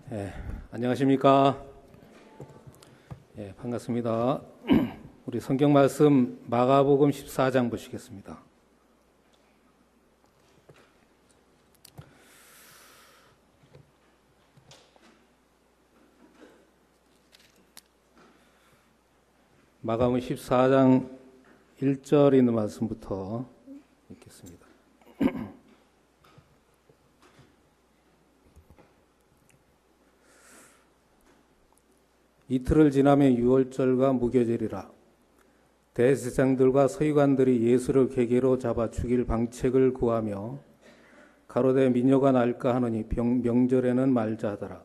예, 안녕하십니까? 예, 반갑습니다. 우리 성경 말씀 마가복음 14장 보시겠습니다. 마가복음 14장 1절 있는 말씀부터 읽겠습니다. 이틀을 지나면 유월절과 무교절이라. 대제사장들과 서기관들이 예수를 궤계로 잡아 죽일 방책을 구하며 가로되 미녀가 날까 하느니 명절에는 말자 하더라.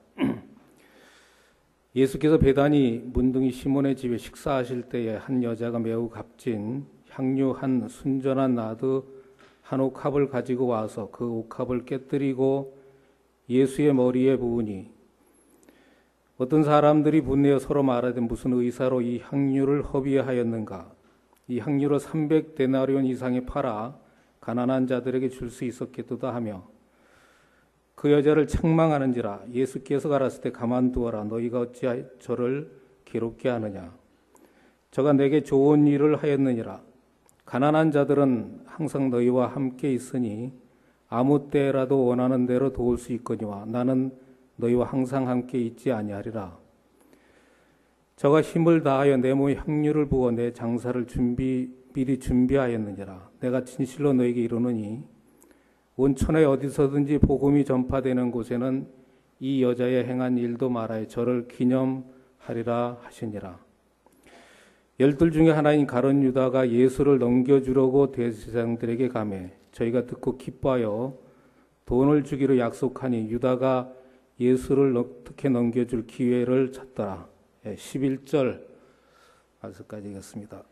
예수께서 베다니 문둥이 시몬의 집에 식사하실 때에 한 여자가 매우 값진 향유 한 순전한 나드 한 옥합을 가지고 와서 그 옥합을 깨뜨리고 예수의 머리에 부으니 어떤 사람들이 분내어 서로 말하되 무슨 의사로 이 향유를 허비하였는가. 이 향유를 300데나리온 이상에 팔아 가난한 자들에게 줄 수 있었겠도다 하며 그 여자를 책망하는지라. 예수께서 가라사대 때 가만두어라. 너희가 어찌 저를 괴롭게 하느냐. 저가 내게 좋은 일을 하였느니라. 가난한 자들은 항상 너희와 함께 있으니 아무 때라도 원하는 대로 도울 수 있거니와 나는 너희와 항상 함께 있지 아니하리라. 저가 힘을 다하여 내 몸에 향유를 부어 내 장사를 미리 준비하였느니라. 내가 진실로 너희에게 이르노니 온 천하에 어디서든지 복음이 전파되는 곳에는 이 여자의 행한 일도 말하여 저를 기념하리라 하시니라. 12 중에 하나인 가룟 유다가 예수를 넘겨주려고 대제사장들에게 가매 저희가 듣고 기뻐하여 돈을 주기로 약속하니 유다가 예수를 어떻게 넘겨줄 기회를 찾더라. 11절 말씀까지 읽었습니다.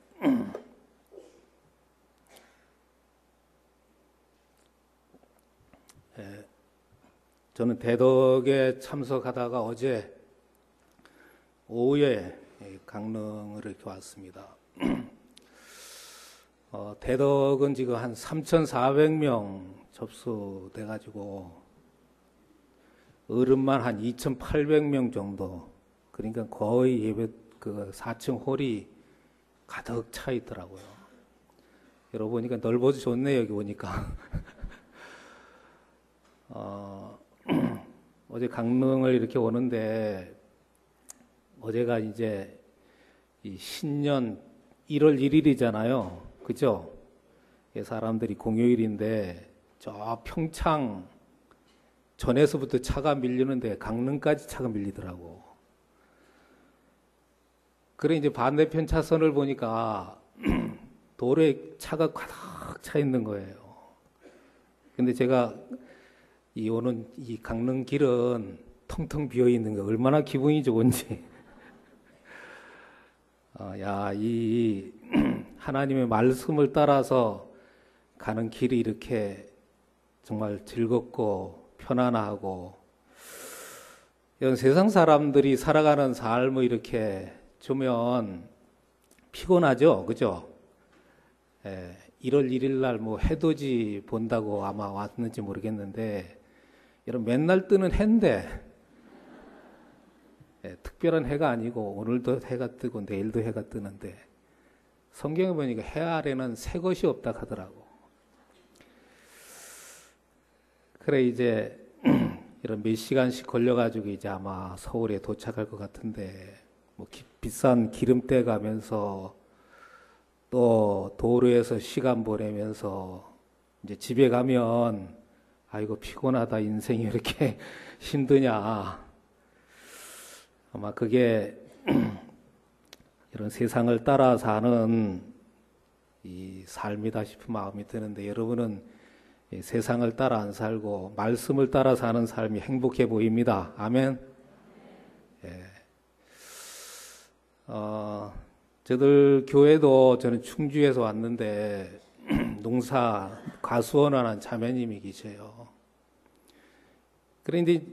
저는 대덕에 참석하다가 어제 오후에 강릉을 이렇게 왔습니다. 대덕은 지금 한 3,400명 접수돼가지고 어른만 한 2,800명 정도, 그러니까 거의 예배 그 4층 홀이 가득 차 있더라고요. 여러분 보니까 넓어서 좋네. 여기 오니까. 어제 강릉을 이렇게 오는데 어제가 이제 이 신년 1월 1일이잖아요. 그죠? 사람들이 공휴일인데 저 평창 전에서부터 차가 밀리는데 강릉까지 차가 밀리더라고. 그래 이제 반대편 차선을 보니까 도로에 차가 가득 차 있는 거예요. 근데 제가 오는 이 강릉 길은 텅텅 비어 있는 거 얼마나 기분이 좋은지. 이 하나님의 말씀을 따라서 가는 길이 이렇게 정말 즐겁고 편안하고, 이런 세상 사람들이 살아가는 삶을 이렇게 주면 피곤하죠, 그죠? 1월 1일 날 뭐 해돋이 본다고 아마 왔는지 모르겠는데, 이런 맨날 뜨는 해인데, 특별한 해가 아니고 오늘도 해가 뜨고 내일도 해가 뜨는데, 성경에 보니까 해 아래는 새 것이 없다 하더라고. 그래 이제 이런 몇 시간씩 걸려가지고 이제 아마 서울에 도착할 것 같은데, 뭐 비싼 기름때 가면서 또 도로에서 시간 보내면서 이제 집에 가면 아이고 피곤하다, 인생이 이렇게 힘드냐. 아마 그게 이런 세상을 따라 사는 이 삶이다 싶은 마음이 드는데, 여러분은 세상을 따라 안 살고 말씀을 따라 사는 삶이 행복해 보입니다. 아멘. 저들 교회도 저는 충주에서 왔는데 농사 과수원하는 자매님이 계세요. 그런데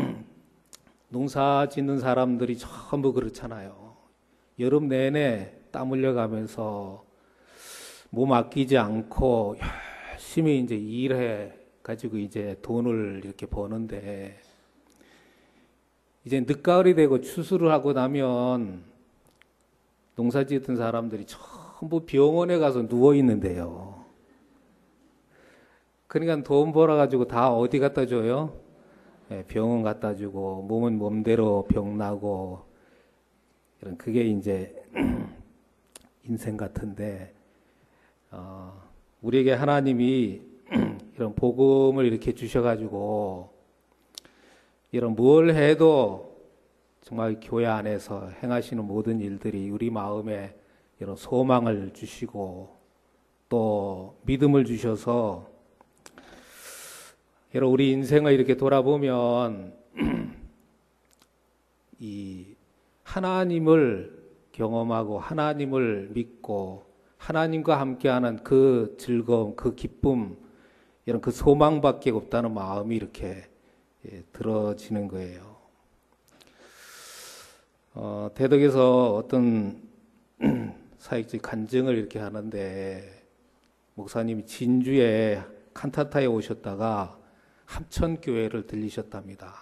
농사 짓는 사람들이 전부 그렇잖아요. 여름 내내 땀 흘려가면서 몸 아끼지 않고 열심히 이제 일해 가지고 이제 돈을 이렇게 버는데, 이제 늦가을이 되고 추수를 하고 나면 농사 짓던 사람들이 전부 병원에 가서 누워 있는데요. 그러니까 돈 벌어가지고 다 어디 갖다 줘요? 병원 갖다 주고, 몸은 몸대로 병 나고, 이런, 그게 이제 인생 같은데, 우리에게 하나님이 이런 복음을 이렇게 주셔가지고, 이런 뭘 해도 정말 교회 안에서 행하시는 모든 일들이 우리 마음에 이런 소망을 주시고, 또 믿음을 주셔서, 여러분, 우리 인생을 이렇게 돌아보면 이 하나님을 경험하고 하나님을 믿고 하나님과 함께하는 그 즐거움, 그 기쁨, 이런 그 소망밖에 없다는 마음이 이렇게 들어지는 거예요. 대덕에서 어떤 사역적 간증을 이렇게 하는데, 목사님이 진주에 칸타타에 오셨다가 합천교회를 들리셨답니다.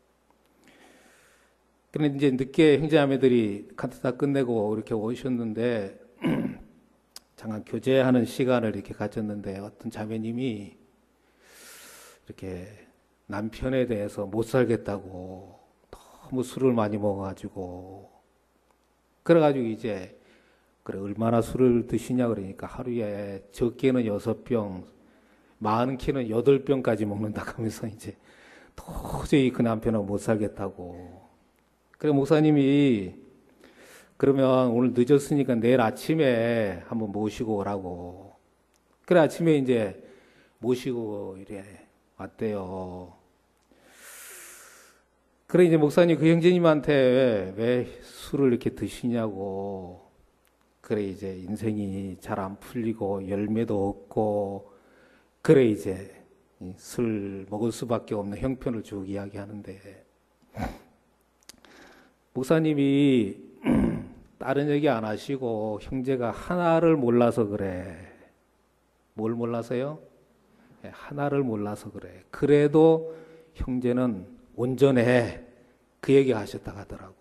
그런데 이제 늦게 형제자매들이 칸타타 끝내고 이렇게 오셨는데 잠깐 교제하는 시간을 이렇게 가졌는데, 어떤 자매님이 이렇게 남편에 대해서 못 살겠다고 너무 술을 많이 먹어가지고, 그래가지고 이제 그래 얼마나 술을 드시냐 그러니까 하루에 적게는 6병, 많게는 8병까지 먹는다고 하면서 이제 도저히 그 남편하고 못 살겠다고. 그래 목사님이 그러면 오늘 늦었으니까 내일 아침에 한번 모시고 오라고. 그래 아침에 이제 모시고 이래 왔대요. 그래 이제 목사님 그 형제님한테 왜 술을 이렇게 드시냐고. 그래 이제 인생이 잘 안 풀리고 열매도 없고, 그래 이제 술 먹을 수밖에 없는 형편을 쭉 이야기하는데, 목사님이 다른 얘기 안 하시고 형제가 하나를 몰라서 그래. 뭘 몰라서요? 하나를 몰라서 그래. 그래도 형제는 온전해. 그 얘기 하셨다 하더라고.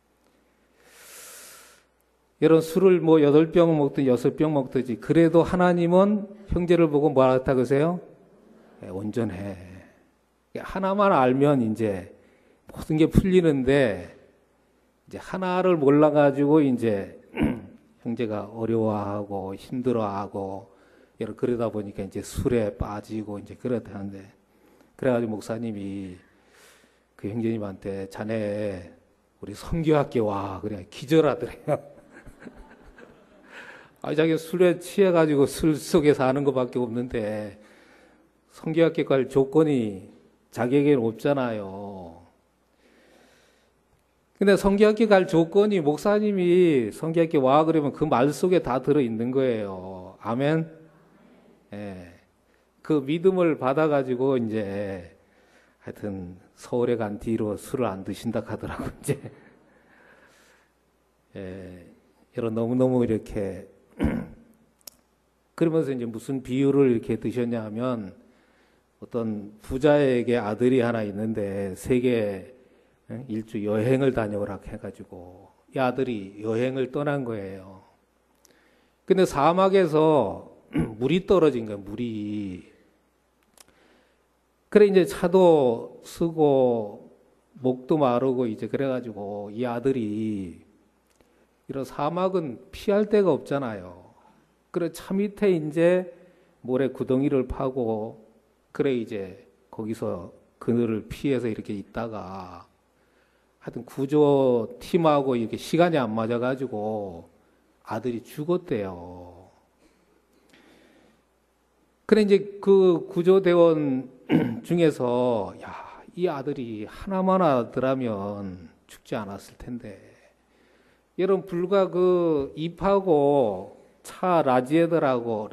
여러분, 술을 뭐 8병 먹든 6병 먹든지 그래도 하나님은 형제를 보고 뭐라 했다 그러세요? 온전해. 하나만 알면 이제 모든 게 풀리는데, 이제 하나를 몰라가지고 이제 형제가 어려워하고 힘들어하고, 그러다 보니까 이제 술에 빠지고 이제 그렇다는데, 그래가지고 목사님이 그 형제님한테 자네 우리 선교학교 와. 그래 기절하더래요. 자기 술에 취해가지고 술 속에 사는 것밖에 없는데 선교학교 갈 조건이 자기에게는 없잖아요. 근데 선교학교 갈 조건이 목사님이 선교학교 와 그러면 그 말 속에 다 들어있는 거예요. 아멘. 그 믿음을 받아가지고 이제 하여튼 서울에 간 뒤로 술을 안 드신다 하더라고. 이제 여러분 너무너무 이렇게 그러면서 이제 무슨 비유를 이렇게 드셨냐 하면, 어떤 부자에게 아들이 하나 있는데 세계 일주 여행을 다녀오라 해가지고 이 아들이 여행을 떠난 거예요. 근데 사막에서 물이 떨어진 거예요. 물이. 그래 이제 차도 쓰고 목도 마르고 이제 그래가지고 이 아들이, 이런 사막은 피할 데가 없잖아요. 그래 차 밑에 이제 모래 구덩이를 파고, 그래 이제 거기서 그늘을 피해서 이렇게 있다가 하여튼 구조팀하고 이렇게 시간이 안 맞아가지고 아들이 죽었대요. 그래 이제 그 구조대원 중에서 이 아들이 하나만 하더라면 죽지 않았을 텐데, 여러분 불과 그 입하고 차 라지에다하고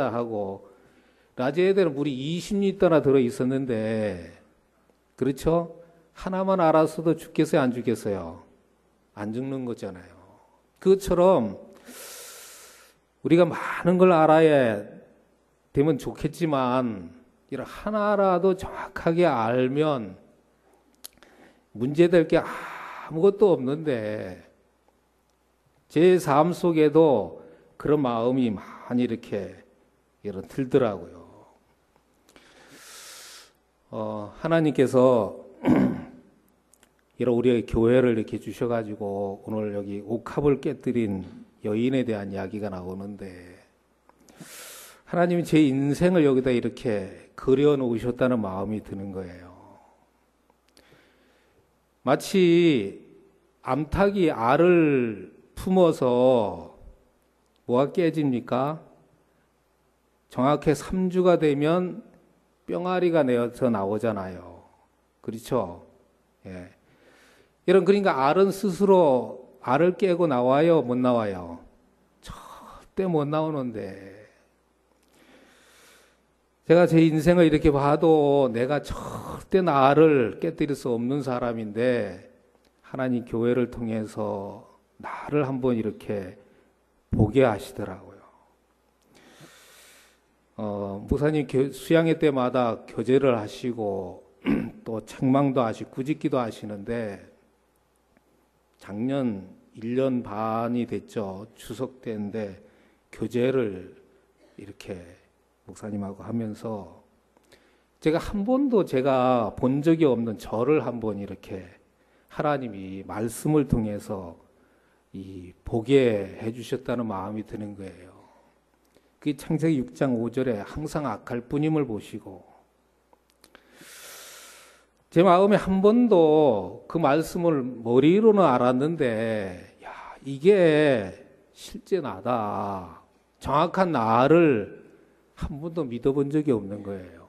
라지에다는 물이 20리터나 들어 있었는데, 그렇죠? 하나만 알았어도 죽겠어요, 안 죽겠어요? 안 죽는 거잖아요. 그것처럼 우리가 많은 걸 알아야 되면 좋겠지만, 이런 하나라도 정확하게 알면 문제될 게 아무것도 없는데 제 삶 속에도 그런 마음이 많이 이렇게 들더라고요. 하나님께서 이런 우리의 교회를 이렇게 주셔가지고 오늘 여기 옥합을 깨뜨린 여인에 대한 이야기가 나오는데 하나님이 제 인생을 여기다 이렇게 그려놓으셨다는 마음이 드는 거예요. 마치 암탉이 알을 품어서 뭐가 깨집니까? 정확히 3주가 되면 뿅아리가 내어서 나오잖아요. 그렇죠? 예. 그러니까 알은 스스로 알을 깨고 나와요? 못 나와요? 절대 못 나오는데 제가 제 인생을 이렇게 봐도 내가 절대 알을 깨뜨릴 수 없는 사람인데 하나님 교회를 통해서 나를 한번 이렇게 보게 하시더라고요. 목사님 수양회 때마다 교제를 하시고 또 책망도 하시고 꾸짖기도 하시는데 작년 1년 반이 됐죠. 추석 때인데 교제를 이렇게 목사님하고 하면서 제가 한 번도 제가 본 적이 없는 저를 한번 이렇게 하나님이 말씀을 통해서 보게 해주셨다는 마음이 드는 거예요. 그 창세기 6장 5절에 항상 악할 뿐임을 보시고 제 마음에 한 번도 그 말씀을 머리로는 알았는데 이게 실제 나다. 정확한 나를 한 번도 믿어본 적이 없는 거예요.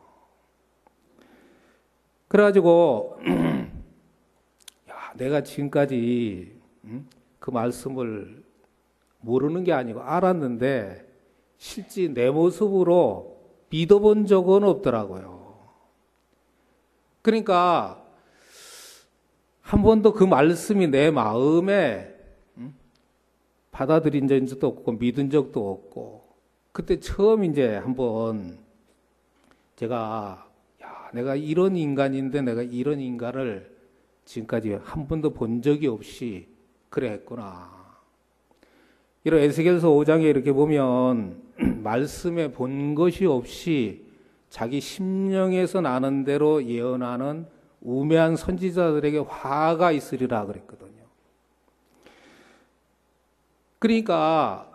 그래가지고 내가 지금까지 그 말씀을 모르는 게 아니고 알았는데 실제 내 모습으로 믿어본 적은 없더라고요. 그러니까 한 번도 그 말씀이 내 마음에 받아들인 적도 없고 믿은 적도 없고 그때 처음 이제 한번 제가 내가 이런 인간인데 내가 이런 인간을 지금까지 한 번도 본 적이 없이 그래 했구나. 이런 에스겔서 5장에 이렇게 보면 말씀에 본 것이 없이 자기 심령에서 나는 대로 예언하는 우매한 선지자들에게 화가 있으리라 그랬거든요. 그러니까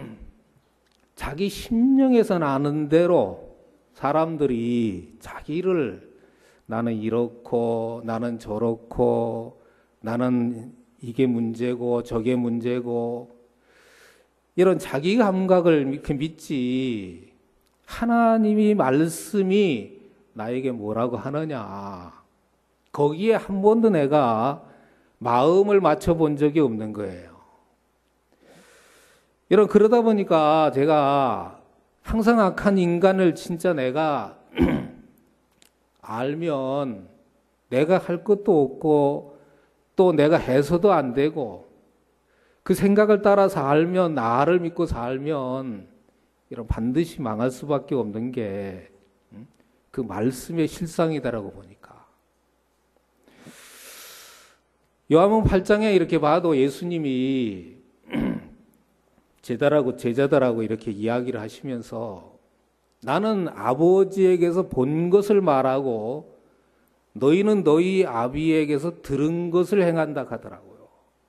자기 심령에서 나는 대로 사람들이 자기를 나는 이렇고 나는 저렇고 나는 이게 문제고 저게 문제고 이런 자기 감각을 이렇게 믿지 하나님이 말씀이 나에게 뭐라고 하느냐 거기에 한 번도 내가 마음을 맞춰본 적이 없는 거예요. 그러다 보니까 제가 항상 악한 인간을 진짜 내가 알면 내가 할 것도 없고 또 내가 해서도 안 되고 그 생각을 따라서 알면 나를 믿고 살면 반드시 망할 수밖에 없는 게 그 말씀의 실상이다라고 보니까 요한복음 8장에 이렇게 봐도 예수님이 제자들하고 이렇게 이야기를 하시면서 나는 아버지에게서 본 것을 말하고 너희는 너희 아비에게서 들은 것을 행한다 하더라고요.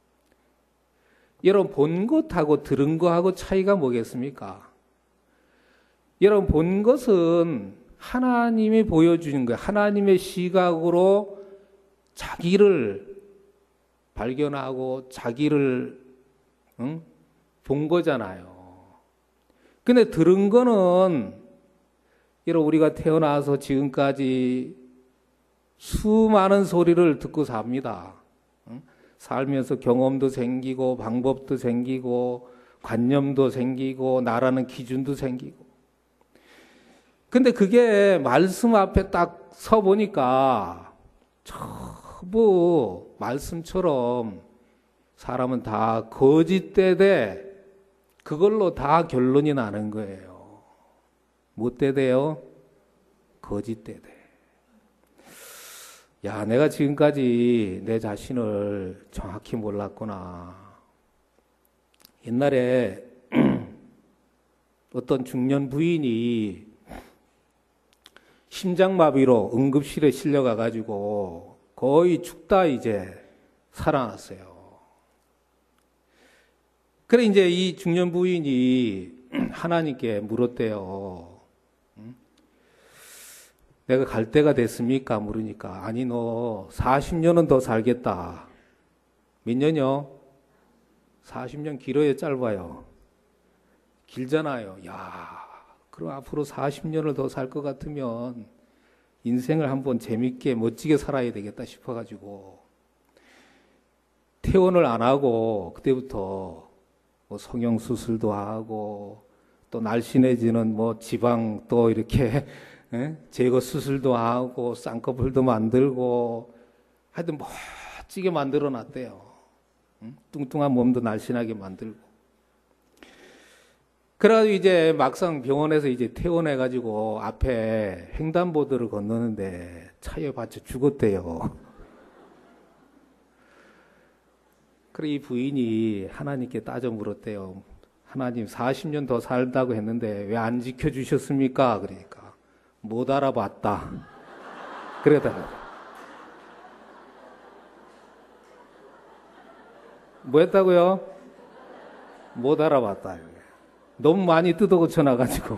여러분 본 것하고 들은 것하고 차이가 뭐겠습니까? 여러분 본 것은 하나님이 보여주는 거예요. 하나님의 시각으로 자기를 발견하고 자기를 본 거잖아요. 근데 들은 거는 우리가 태어나서 지금까지 수많은 소리를 듣고 삽니다. 살면서 경험도 생기고 방법도 생기고 관념도 생기고 나라는 기준도 생기고 근데 그게 말씀 앞에 딱 서보니까 전부 말씀처럼 사람은 다 거짓되되 그걸로 다 결론이 나는 거예요. 뭐 때대요? 거짓되대. 야, 내가 지금까지 내 자신을 정확히 몰랐구나. 옛날에 어떤 중년 부인이 심장마비로 응급실에 실려가가지고 거의 죽다 이제 살아났어요. 그래 이제 이 중년 부인이 하나님께 물었대요. 내가 갈 때가 됐습니까? 물으니까 아니 너 40년은 더 살겠다. 몇 년이요? 40년 길어요, 짧아요? 길잖아요. 야, 그럼 앞으로 40년을 더 살 것 같으면 인생을 한번 재밌게 멋지게 살아야 되겠다 싶어가지고 퇴원을 안 하고 그때부터 뭐 성형수술도 하고 또 날씬해지는 뭐 지방 또 이렇게 제거 수술도 하고 쌍꺼풀도 만들고 하여튼 멋지게 만들어 놨대요. 뚱뚱한 몸도 날씬하게 만들고. 그래가지고 이제 막상 병원에서 이제 퇴원해가지고 앞에 횡단보도를 건너는데 차에 받쳐 죽었대요. 그래 이 부인이 하나님께 따져 물었대요. 하나님 40년 더 살다고 했는데 왜 안 지켜주셨습니까? 그러니까 못 알아봤다. 그러더라고요. 뭐 했다고요? 못 알아봤다. 너무 많이 뜯어 고쳐놔가지고.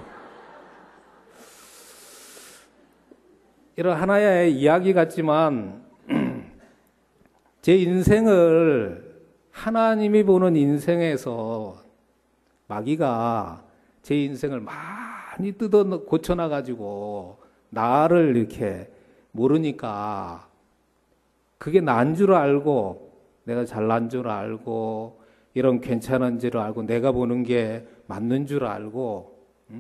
이런 하나의 이야기 같지만 제 인생을 하나님이 보는 인생에서 마귀가 제 인생을 많이 뜯어 고쳐놔가지고 나를 이렇게 모르니까 그게 난 줄 알고 내가 잘난 줄 알고 이런 괜찮은 줄 알고 내가 보는 게 맞는 줄 알고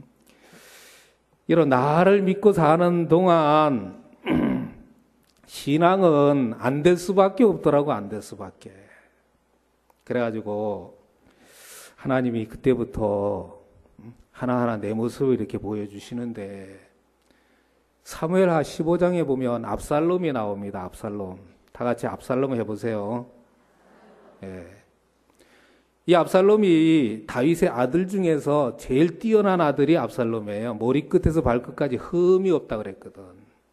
이런 나를 믿고 사는 동안 신앙은 안 될 수밖에 없더라고. 안 될 수밖에. 그래가지고 하나님이 그때부터 하나하나 내 모습을 이렇게 보여주시는데 사무엘하 15장에 보면 압살롬이 나옵니다. 압살롬. 다 같이 압살롬 해보세요. 예. 이 압살롬이 다윗의 아들 중에서 제일 뛰어난 아들이 압살롬이에요. 머리끝에서 발끝까지 흠이 없다 그랬거든.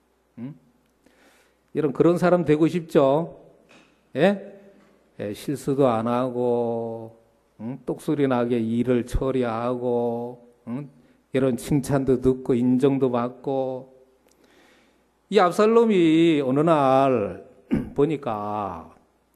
이런 그런 사람 되고 싶죠? 예? 예, 실수도 안 하고 똑소리 나게 일을 처리하고 이런 칭찬도 듣고 인정도 받고. 이 압살롬이 어느 날 보니까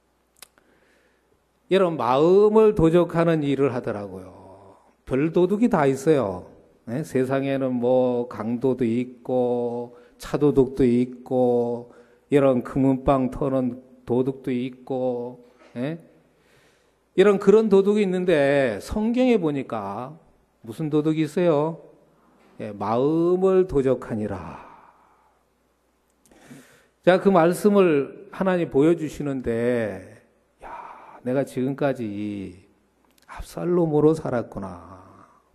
이런 마음을 도적하는 일을 하더라고요. 별 도둑이 다 있어요. 네? 세상에는 뭐 강도도 있고 차도둑도 있고 이런 금은방 터는 도둑도 있고 이런 그런 도둑이 있는데 성경에 보니까 무슨 도둑이 있어요? 마음을 도적하니라. 자, 그 말씀을 하나님 보여주시는데 내가 지금까지 압살롬으로 살았구나.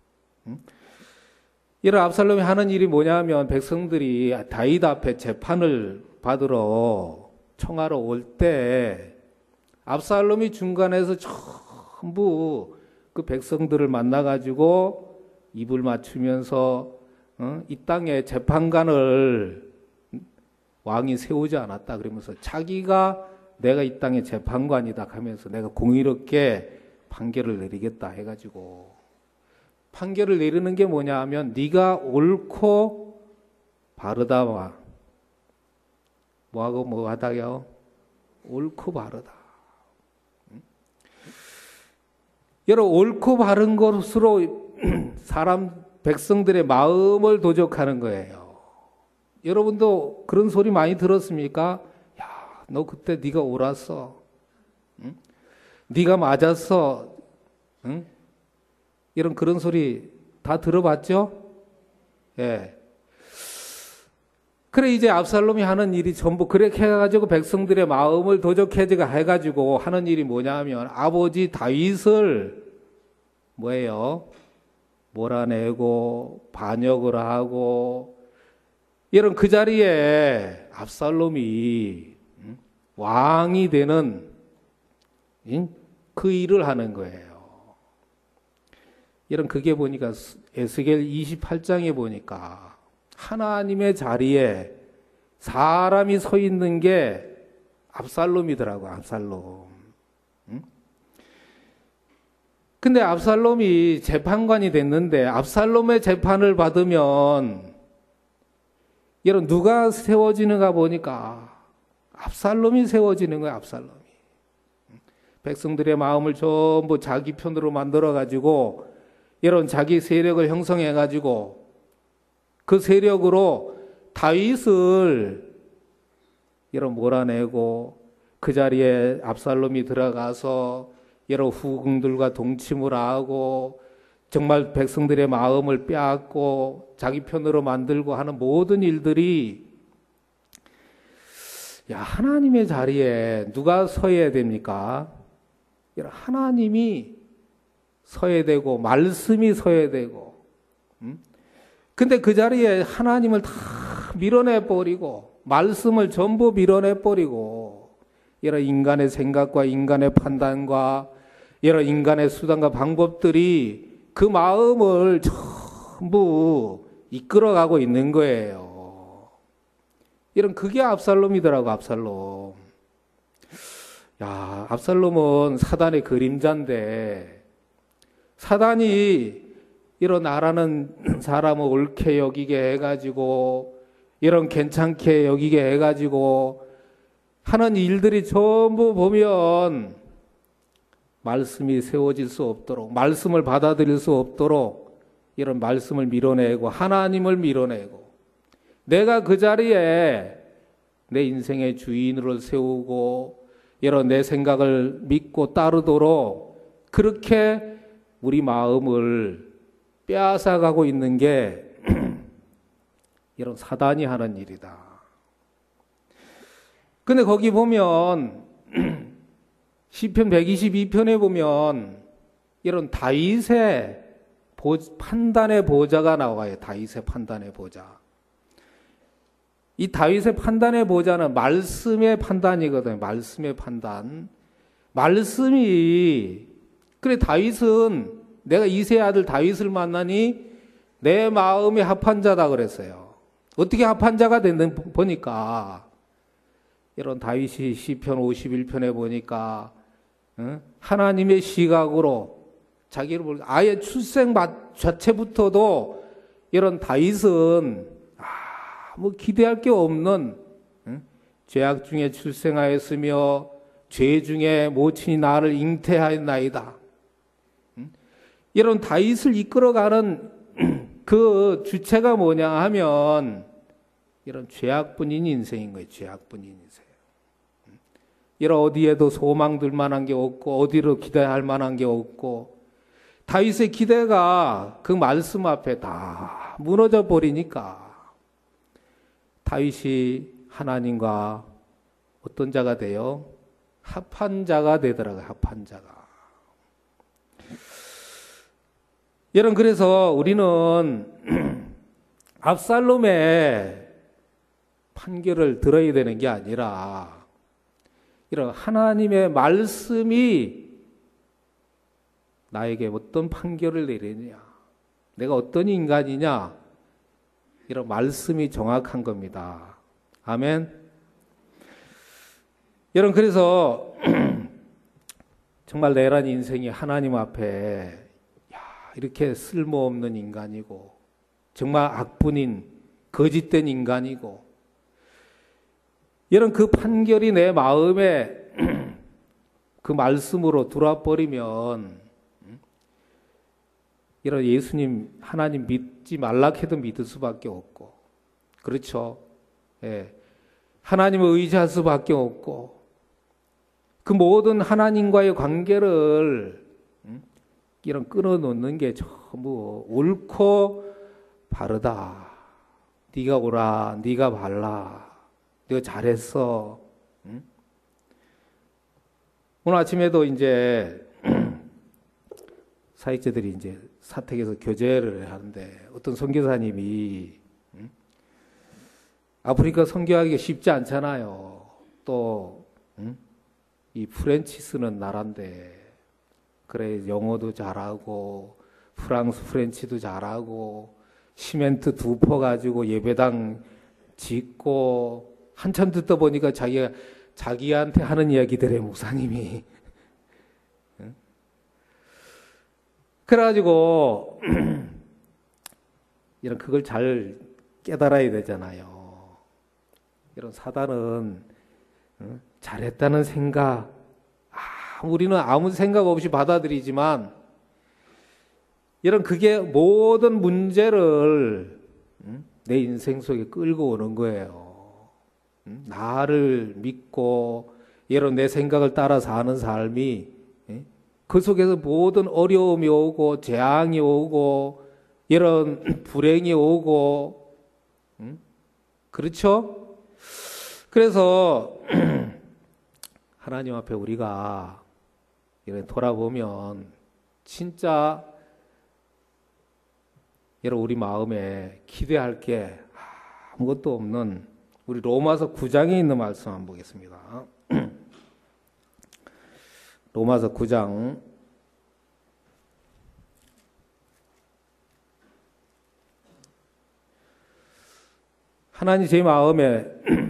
이런 압살롬이 하는 일이 뭐냐면 백성들이 다윗 앞에 재판을 받으러 청하러 올 때 압살롬이 중간에서 전부 그 백성들을 만나가지고 입을 맞추면서 이 땅에 재판관을 왕이 세우지 않았다 그러면서 자기가 내가 이 땅의 재판관이다 하면서 내가 공의롭게 판결을 내리겠다 해가지고 판결을 내리는 게 뭐냐 하면 네가 옳고 바르다. 뭐하고 뭐 하다요? 옳고 바르다. 여러분 옳고 바른 것으로 사람 백성들의 마음을 도적하는 거예요. 여러분도 그런 소리 많이 들었습니까? 너 그때 네가 옳았어. 응? 네가 맞았어. 응? 이런 그런 소리 다 들어봤죠? 예. 그래 이제 압살롬이 하는 일이 전부 그렇게 해가지고 백성들의 마음을 도적해지가 해가지고 하는 일이 뭐냐면 아버지 다윗을 뭐예요? 몰아내고 반역을 하고 이런 그 자리에 압살롬이 왕이 되는 그 일을 하는 거예요. 이런 그게 보니까 에스겔 28장에 보니까 하나님의 자리에 사람이 서 있는 게 압살롬이더라고, 압살롬. 근데 압살롬이 재판관이 됐는데 압살롬의 재판을 받으면 이런 누가 세워지는가 보니까 압살롬이 세워지는 거야, 압살롬이. 백성들의 마음을 전부 자기 편으로 만들어가지고 이런 자기 세력을 형성해가지고 그 세력으로 다윗을 이런 몰아내고 그 자리에 압살롬이 들어가서 여러 후궁들과 동침을 하고 정말 백성들의 마음을 빼앗고 자기 편으로 만들고 하는 모든 일들이 하나님의 자리에 누가 서야 됩니까? 하나님이 서야 되고 말씀이 서야 되고 근데 그 자리에 하나님을 다 밀어내버리고 말씀을 전부 밀어내버리고 이런 인간의 생각과 인간의 판단과 여러 인간의 수단과 방법들이 그 마음을 전부 이끌어가고 있는 거예요. 이런 그게 압살롬이더라고, 압살롬. 압살롬은 사단의 그림자인데 사단이 이런 나라는 사람을 옳게 여기게 해가지고 이런 괜찮게 여기게 해가지고 하는 일들이 전부 보면 말씀이 세워질 수 없도록 말씀을 받아들일 수 없도록 이런 말씀을 밀어내고 하나님을 밀어내고 내가 그 자리에 내 인생의 주인으로 세우고 이런 내 생각을 믿고 따르도록 그렇게 우리 마음을 빼앗아가고 있는 게 이런 사단이 하는 일이다. 근데 거기 보면 시편 122편에 보면 이런 다윗의 판단의 보좌가 나와요. 다윗의 판단의 보좌. 이 다윗의 판단의 보좌는 말씀의 판단이거든요. 말씀의 판단. 말씀이 그래 다윗은 내가 이새의 아들 다윗을 만나니 내 마음에 합한 자다 그랬어요. 어떻게 합한 자가 됐는 보니까 이런 다윗이 시편 51편에 보니까 하나님의 시각으로 자기를 볼 아예 출생 자체부터도 이런 다윗은 뭐 기대할 게 없는 죄악 중에 출생하였으며 죄 중에 모친이 나를 잉태하였나이다. 이런 다윗을 이끌어가는 그 주체가 뭐냐 하면 이런 죄악뿐인 인생인 거예요. 죄악뿐인 인생. 이런 어디에도 소망들 만한 게 없고 어디로 기대할 만한 게 없고 다윗의 기대가 그 말씀 앞에 다 무너져 버리니까 다윗이 하나님과 어떤 자가 돼요? 합한 자가 되더라고요. 합한 자가. 여러분 그래서 우리는 압살롬의 판결을 들어야 되는 게 아니라 이런 하나님의 말씀이 나에게 어떤 판결을 내리느냐, 내가 어떤 인간이냐, 이런 말씀이 정확한 겁니다. 아멘. 여러분 그래서 정말 내란 인생이 하나님 앞에 이렇게 쓸모없는 인간이고 정말 악분인 거짓된 인간이고 이런 그 판결이 내 마음에 그 말씀으로 들어와버리면 이런 예수님 하나님 믿지 말라 해도 믿을 수밖에 없고 그렇죠. 예. 하나님을 의지할 수밖에 없고 그 모든 하나님과의 관계를 이런 끊어놓는 게 전부 옳고 바르다. 네가 옳아, 네가 발라, 네가 잘했어. 오늘 아침에도 이제 사역자들이 이제 사택에서 교제를 하는데 어떤 선교사님이 아프리카 선교하기가 쉽지 않잖아요. 또 이 프렌치 쓰는 나라인데 그래 영어도 잘하고 프랑스 프렌치도 잘하고 시멘트 2포 가지고 예배당 짓고 한참 듣다 보니까 자기한테 하는 이야기들의 목사님이 그래가지고 이런 그걸 잘 깨달아야 되잖아요. 이런 사단은 잘했다는 생각, 우리는 아무 생각 없이 받아들이지만 이런 그게 모든 문제를 내 인생 속에 끌고 오는 거예요. 나를 믿고 이런 내 생각을 따라 사는 삶이 그 속에서 모든 어려움이 오고 재앙이 오고 이런 불행이 오고 그렇죠? 그래서 하나님 앞에 우리가 이렇게 돌아보면 진짜 여러분 우리 마음에 기대할 게 아무것도 없는 우리 로마서 9장에 있는 말씀 한번 보겠습니다. 로마서 9장 하나님 제 마음에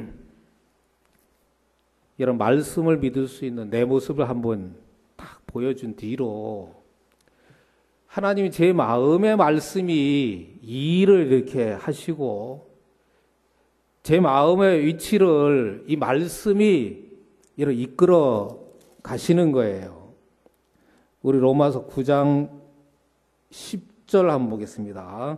이런 말씀을 믿을 수 있는 내 모습을 한번 딱 보여준 뒤로 하나님이 제 마음의 말씀이 이 일을 이렇게 하시고 제 마음의 위치를 이 말씀이 이렇게 이끌어 가시는 거예요. 우리 로마서 9장 10절 한번 보겠습니다.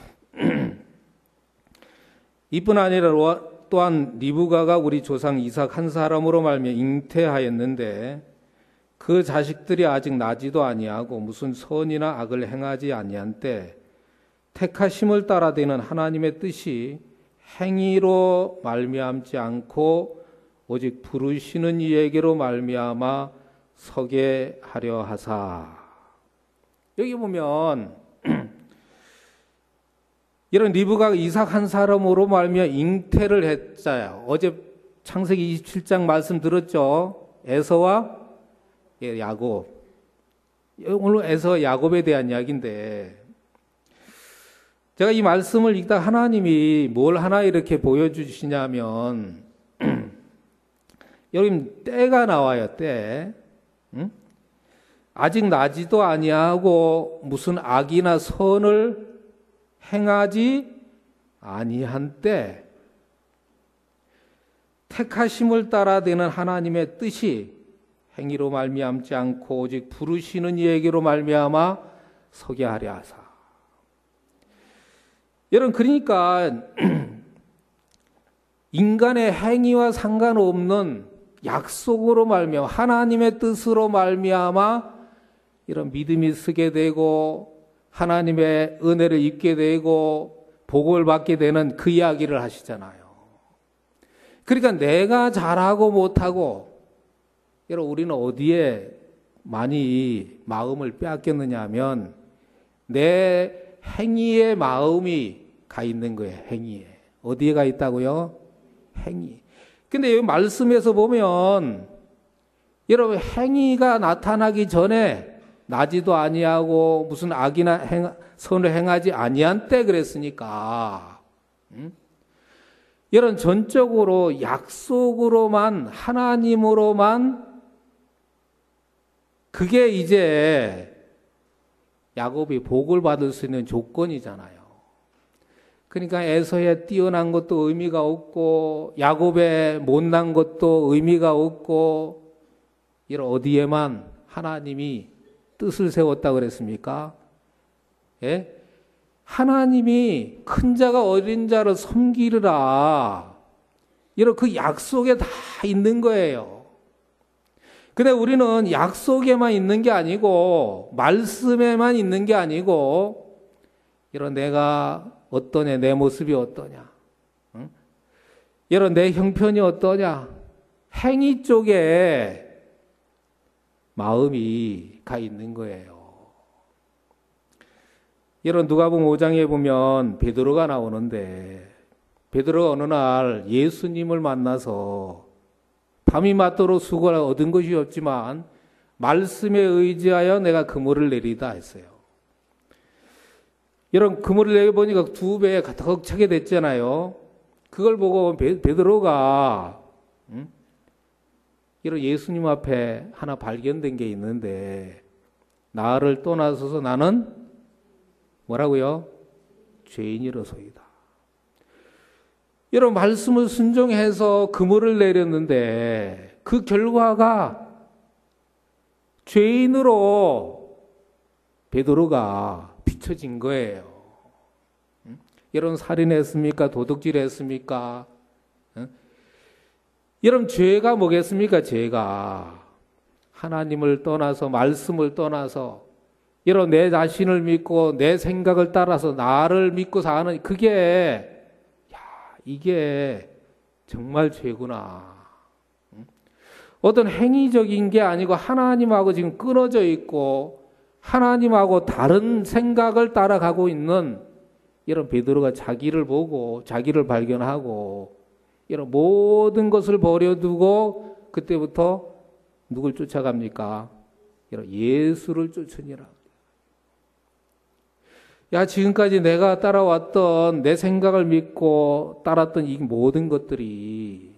이뿐 아니라 또한 리브가가 우리 조상 이삭 한 사람으로 말미암아 잉태하였는데 그 자식들이 아직 나지도 아니하고 무슨 선이나 악을 행하지 아니한 때 택하심을 따라 되는 하나님의 뜻이 행위로 말미암지 않고 오직 부르시는 이에게로 말미암아 서게 하려 하사. 여기 보면 이런 리브가가 이삭 한 사람으로 말미암아 잉태를 했어요. 어제 창세기 27장 말씀 들었죠? 에서와 야곱. 오늘 에서 야곱에 대한 이야기인데 제가 이 말씀을 읽다 하나님이 뭘 하나 이렇게 보여주시냐면 여러분 때가 나와요. 때. 아직 나지도 아니하고 무슨 악이나 선을 행하지 아니한 때 택하심을 따라 되는 하나님의 뜻이 행위로 말미암지 않고 오직 부르시는 이에게로 말미암아 서게 하려 하사. 여러분 그러니까 인간의 행위와 상관없는 약속으로 말미암아 하나님의 뜻으로 말미암아 이런 믿음이 서게 되고 하나님의 은혜를 입게 되고 복을 받게 되는 그 이야기를 하시잖아요. 그러니까 내가 잘하고 못하고 여러분 우리는 어디에 많이 마음을 빼앗겼느냐 하면 내 행위에 마음이 가 있는 거예요. 행위에. 어디에 가 있다고요? 행위. 근데 여기 말씀에서 보면 여러분 행위가 나타나기 전에 나지도 아니하고 무슨 악이나 선을 행하지 아니한 때 그랬으니까 이런 전적으로 약속으로만 하나님으로만 그게 이제 야곱이 복을 받을 수 있는 조건이잖아요. 그러니까 에서의 뛰어난 것도 의미가 없고 야곱의 못난 것도 의미가 없고 이런 어디에만 하나님이 뜻을 세웠다 그랬습니까? 예? 하나님이 큰 자가 어린 자를 섬기리라. 이런 그 약속에 다 있는 거예요. 근데 우리는 약속에만 있는 게 아니고 말씀에만 있는 게 아니고 이런 내가 어떠냐, 내 모습이 어떠냐, 응? 이런 내 형편이 어떠냐, 행위 쪽에 마음이 가 있는 거예요. 이런 누가복음 5장에 보면 베드로가 나오는데 베드로가 어느 날 예수님을 만나서 밤이 맞도록 수고를 얻은 것이 없지만 말씀에 의지하여 내가 그물을 내리다 했어요. 이런 그물을 내려보니까 2배 가득 차게 됐잖아요. 그걸 보고 베드로가 이런 예수님 앞에 하나 발견된 게 있는데, 나를 떠나서서 나는 뭐라고요? 죄인이로소이다. 이런 말씀을 순종해서 그물을 내렸는데 그 결과가 죄인으로 베드로가 비춰진 거예요. 이런 살인했습니까? 도둑질했습니까? 이런 죄가 뭐겠습니까? 죄가 하나님을 떠나서, 말씀을 떠나서, 이런 내 자신을 믿고 내 생각을 따라서 나를 믿고 사는, 이게 정말 죄구나. 어떤 행위적인 게 아니고 하나님하고 지금 끊어져 있고 하나님하고 다른 생각을 따라가고 있는 이런 베드로가 자기를 보고 자기를 발견하고 이런 모든 것을 버려두고 그때부터 누굴 쫓아갑니까? 이런 예수를 쫓으니라. 지금까지 내가 따라왔던, 내 생각을 믿고 따랐던 이 모든 것들이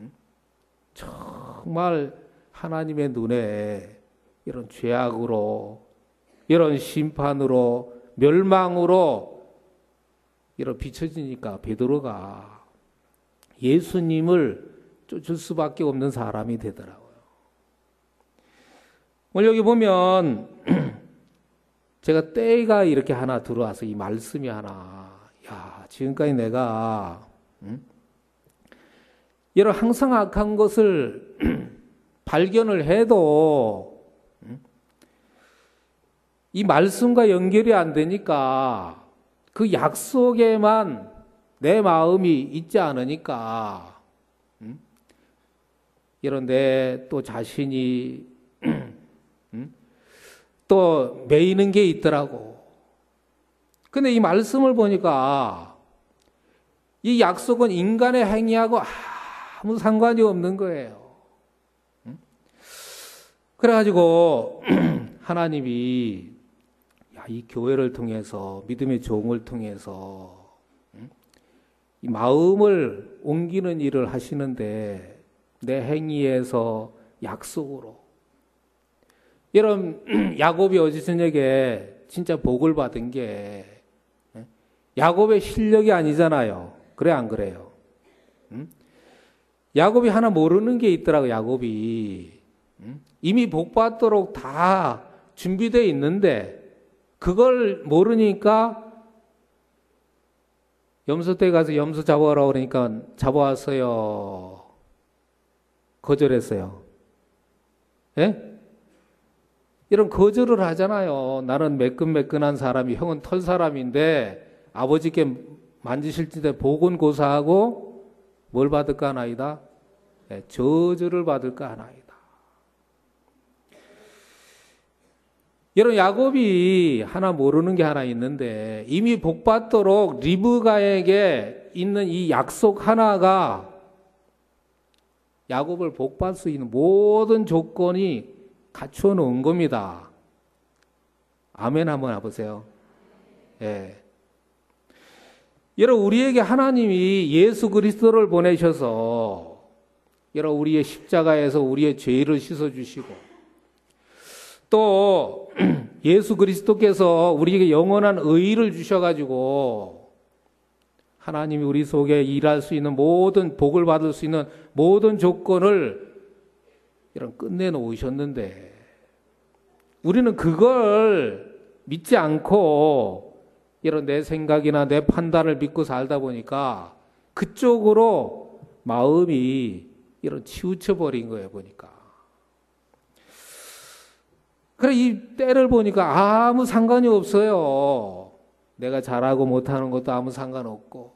정말 하나님의 눈에 이런 죄악으로, 이런 심판으로, 멸망으로 이런 비춰지니까 베드로가 예수님을 쫓을 수밖에 없는 사람이 되더라고요. 오늘 여기 보면 제가 때가 이렇게 하나 들어와서 이 말씀이 하나, 지금까지 내가 이런 항상 악한 것을 발견을 해도 이 말씀과 연결이 안 되니까 그 약속에만 내 마음이 있지 않으니까 이런 내 또 자신이 또 매이는 게 있더라고. 근데 이 말씀을 보니까 이 약속은 인간의 행위하고 아무 상관이 없는 거예요. 그래가지고 하나님이 이 교회를 통해서, 믿음의 종을 통해서 이 마음을 옮기는 일을 하시는데 내 행위에서 약속으로, 이런 야곱이 어제 저녁에 진짜 복을 받은 게 야곱의 실력이 아니잖아요. 그래 안 그래요? 야곱이 하나 모르는 게 있더라고. 야곱이 이미 복 받도록 다 준비되어 있는데 그걸 모르니까 염소떼 가서 염소 잡아오라고 그러니까 잡아왔어요. 거절했어요. 예? 이런 거절을 하잖아요. 나는 매끈매끈한 사람이, 형은 털 사람인데 아버지께 만지실 때 복은 고사하고 뭘 받을까 하나이다? 네, 저주를 받을까 하나이다. 이런 야곱이 하나 모르는 게 하나 있는데 이미 복 받도록 리브가에게 있는 이 약속 하나가 야곱을 복 받을 수 있는 모든 조건이 갖추어 놓은 겁니다. 아멘 한번 해보세요. 예. 여러분, 우리에게 하나님이 예수 그리스도를 보내셔서 여러분 우리의 십자가에서 우리의 죄를 씻어주시고 또 예수 그리스도께서 우리에게 영원한 의의를 주셔가지고 하나님이 우리 속에 일할 수 있는 모든, 복을 받을 수 있는 모든 조건을 이런 끝내놓으셨는데 우리는 그걸 믿지 않고 이런 내 생각이나 내 판단을 믿고 살다 보니까 그쪽으로 마음이 이런 치우쳐 버린 거예요. 보니까. 그래, 이 때를 보니까 아무 상관이 없어요. 내가 잘하고 못하는 것도 아무 상관없고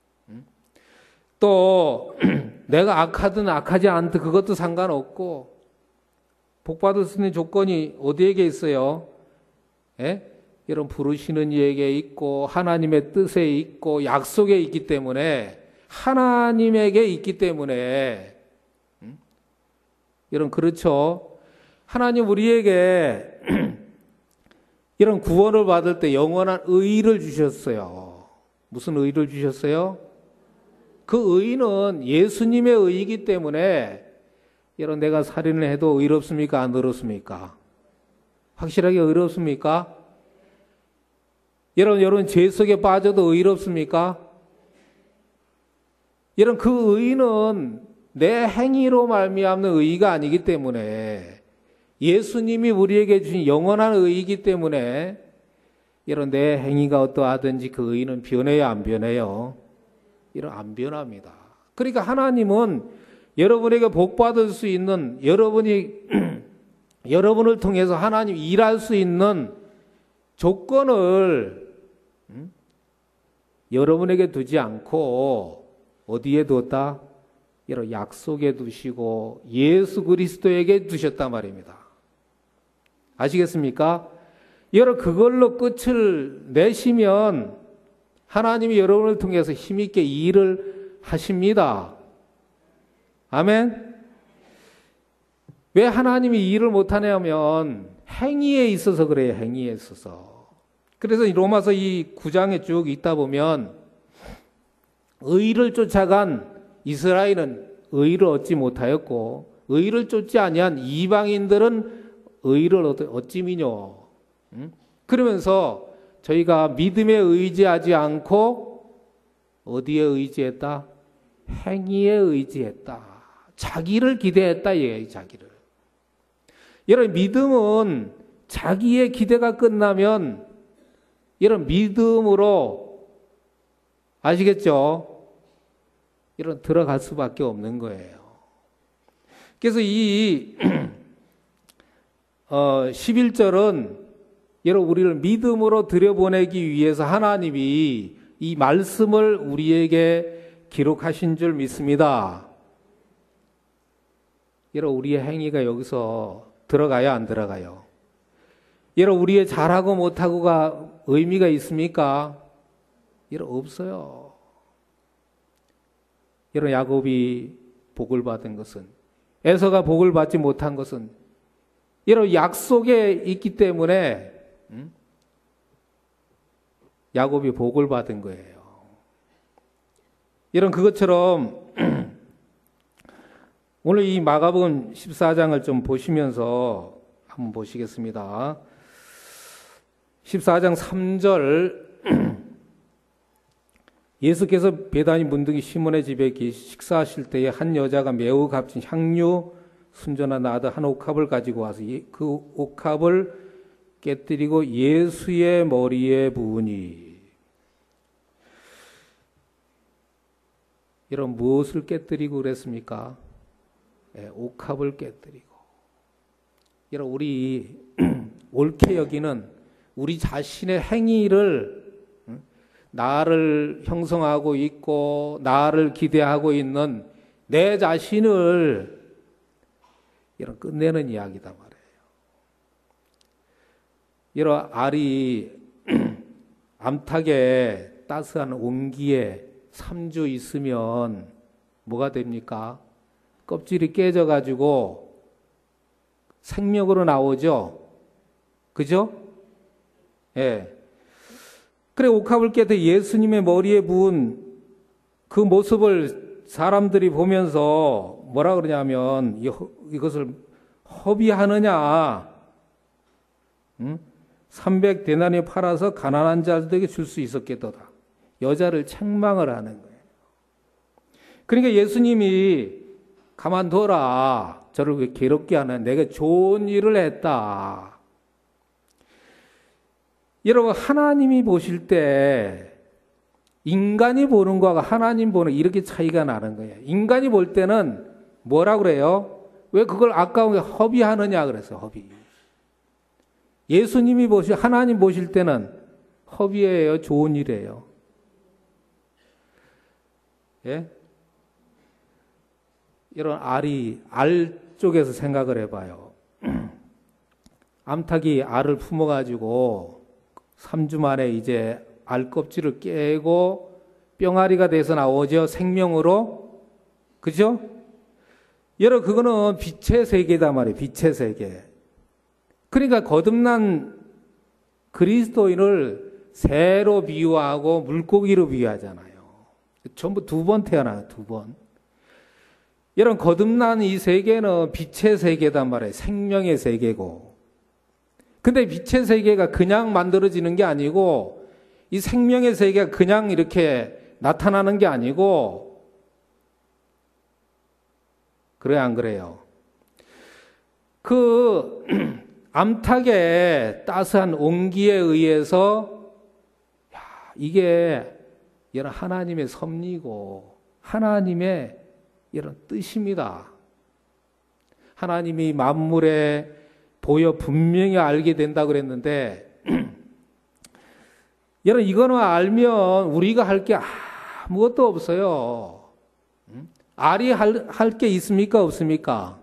또 내가 악하든 악하지 않든 그것도 상관없고 복 받을 수 있는 조건이 어디에게 있어요? 예? 이런 부르시는 이에게 있고 하나님의 뜻에 있고 약속에 있기 때문에 하나님에게 있기 때문에 이런 그렇죠. 하나님 우리에게 이런 구원을 받을 때 영원한 의를 주셨어요. 무슨 의를 주셨어요? 그 의는 예수님의 의이기 때문에 이런 내가 살인을 해도 의롭습니까? 안 의롭습니까? 확실하게 의롭습니까? 여러분 죄 속에 빠져도 의롭습니까? 여러분 그 의는 내 행위로 말미암는 의가 아니기 때문에 예수님이 우리에게 주신 영원한 의이기 때문에 여러분 내 행위가 어떠하든지 그 의는 변해요, 안 변해요? 이런 안 변합니다. 그러니까 하나님은 여러분에게 복 받을 수 있는 여러분을 통해서 하나님 일할 수 있는 조건을 여러분에게 두지 않고 어디에 두었다? 여러분 약속에 두시고 예수 그리스도에게 두셨단 말입니다. 아시겠습니까? 여러분 그걸로 끝을 내시면 하나님이 여러분을 통해서 힘있게 일을 하십니다. 아멘? 왜 하나님이 일을 못하냐면 행위에 있어서 그래요. 행위에 있어서. 그래서 로마서 이 9장에 쭉 있다 보면 의를 쫓아간 이스라엘은 의를 얻지 못하였고 의를 쫓지 아니한 이방인들은 의를 얻지미뇨. 그러면서 저희가 믿음에 의지하지 않고 어디에 의지했다? 행위에 의지했다. 자기를 기대했다. 얘 자기를. 여러분 믿음은 자기의 기대가 끝나면 이런 믿음으로 아시겠죠? 이런 들어갈 수밖에 없는 거예요. 그래서 이 11절은 여러분 우리를 믿음으로 들여보내기 위해서 하나님이 이 말씀을 우리에게 기록하신 줄 믿습니다. 여러분 우리의 행위가 여기서 들어가요, 안 들어가요? 여러분 우리의 잘하고 못하고가 의미가 있습니까? 여러분 없어요. 여러분 야곱이 복을 받은 것은, 에서가 복을 받지 못한 것은 여러분 약속에 있기 때문에 야곱이 복을 받은 거예요. 여러분 그것처럼 오늘 이 마가복음 14장을 좀 보시면서 한번 보시겠습니다. 14장 3절 예수께서 베다니 문둥이 시몬의 집에 식사하실 때에 한 여자가 매우 값진 향유 순전한 나드 한 옥합을 가지고 와서 그 옥합을 깨뜨리고 예수의 머리에 부으니. 여러분 무엇을 깨뜨리고 그랬습니까? 옥합을 깨뜨리고. 여러분 우리 옳게 여기는 우리 자신의 행위를 나를 형성하고 있고 나를 기대하고 있는 내 자신을 이런 끝내는 이야기다 말이에요. 이런 알이 암탉에 따스한 온기에 3주 있으면 뭐가 됩니까? 껍질이 깨져가지고 생명으로 나오죠. 그죠? 예. 그래 옥합을 깨뜨려 예수님의 머리에 부은 그 모습을 사람들이 보면서 뭐라 그러냐면 이것을 허비하느냐? 300데나리온 팔아서 가난한 자들에게 줄 수 있었겠도다. 여자를 책망을 하는 거예요. 그러니까 예수님이 가만둬라. 저를 왜 괴롭게 하는, 내가 좋은 일을 했다. 여러분 하나님이 보실 때 인간이 보는 거와 하나님 보는 이렇게 차이가 나는 거예요. 인간이 볼 때는 뭐라 그래요? 왜 그걸 아까운 게 허비하느냐 그래서 허비. 예수님이 하나님 보실 때는 허비예요, 좋은 일이에요. 예? 이런 알 쪽에서 생각을 해봐요. 암탉이 알을 품어가지고 3주 만에 이제 알 껍질을 깨고 뿅아리가 돼서 나오죠. 생명으로. 그죠? 여러분, 그거는 빛의 세계다 말이에요. 빛의 세계. 그러니까 거듭난 그리스도인을 새로 비유하고 물고기로 비유하잖아요. 전부 두 번 태어나요. 두 번. 여러분, 거듭난 이 세계는 빛의 세계단 말이에요. 생명의 세계고. 근데 빛의 세계가 그냥 만들어지는 게 아니고 이 생명의 세계가 그냥 이렇게 나타나는 게 아니고, 그래요, 안 그래요? 그 암탉의 따스한 온기에 의해서 이게 이런 하나님의 섭리고 하나님의 이런 뜻입니다. 하나님이 만물에 보여 분명히 알게 된다고 그랬는데 여러분, 이거는 알면 우리가 할 게 아무것도 없어요. 알이 할 게 있습니까? 없습니까?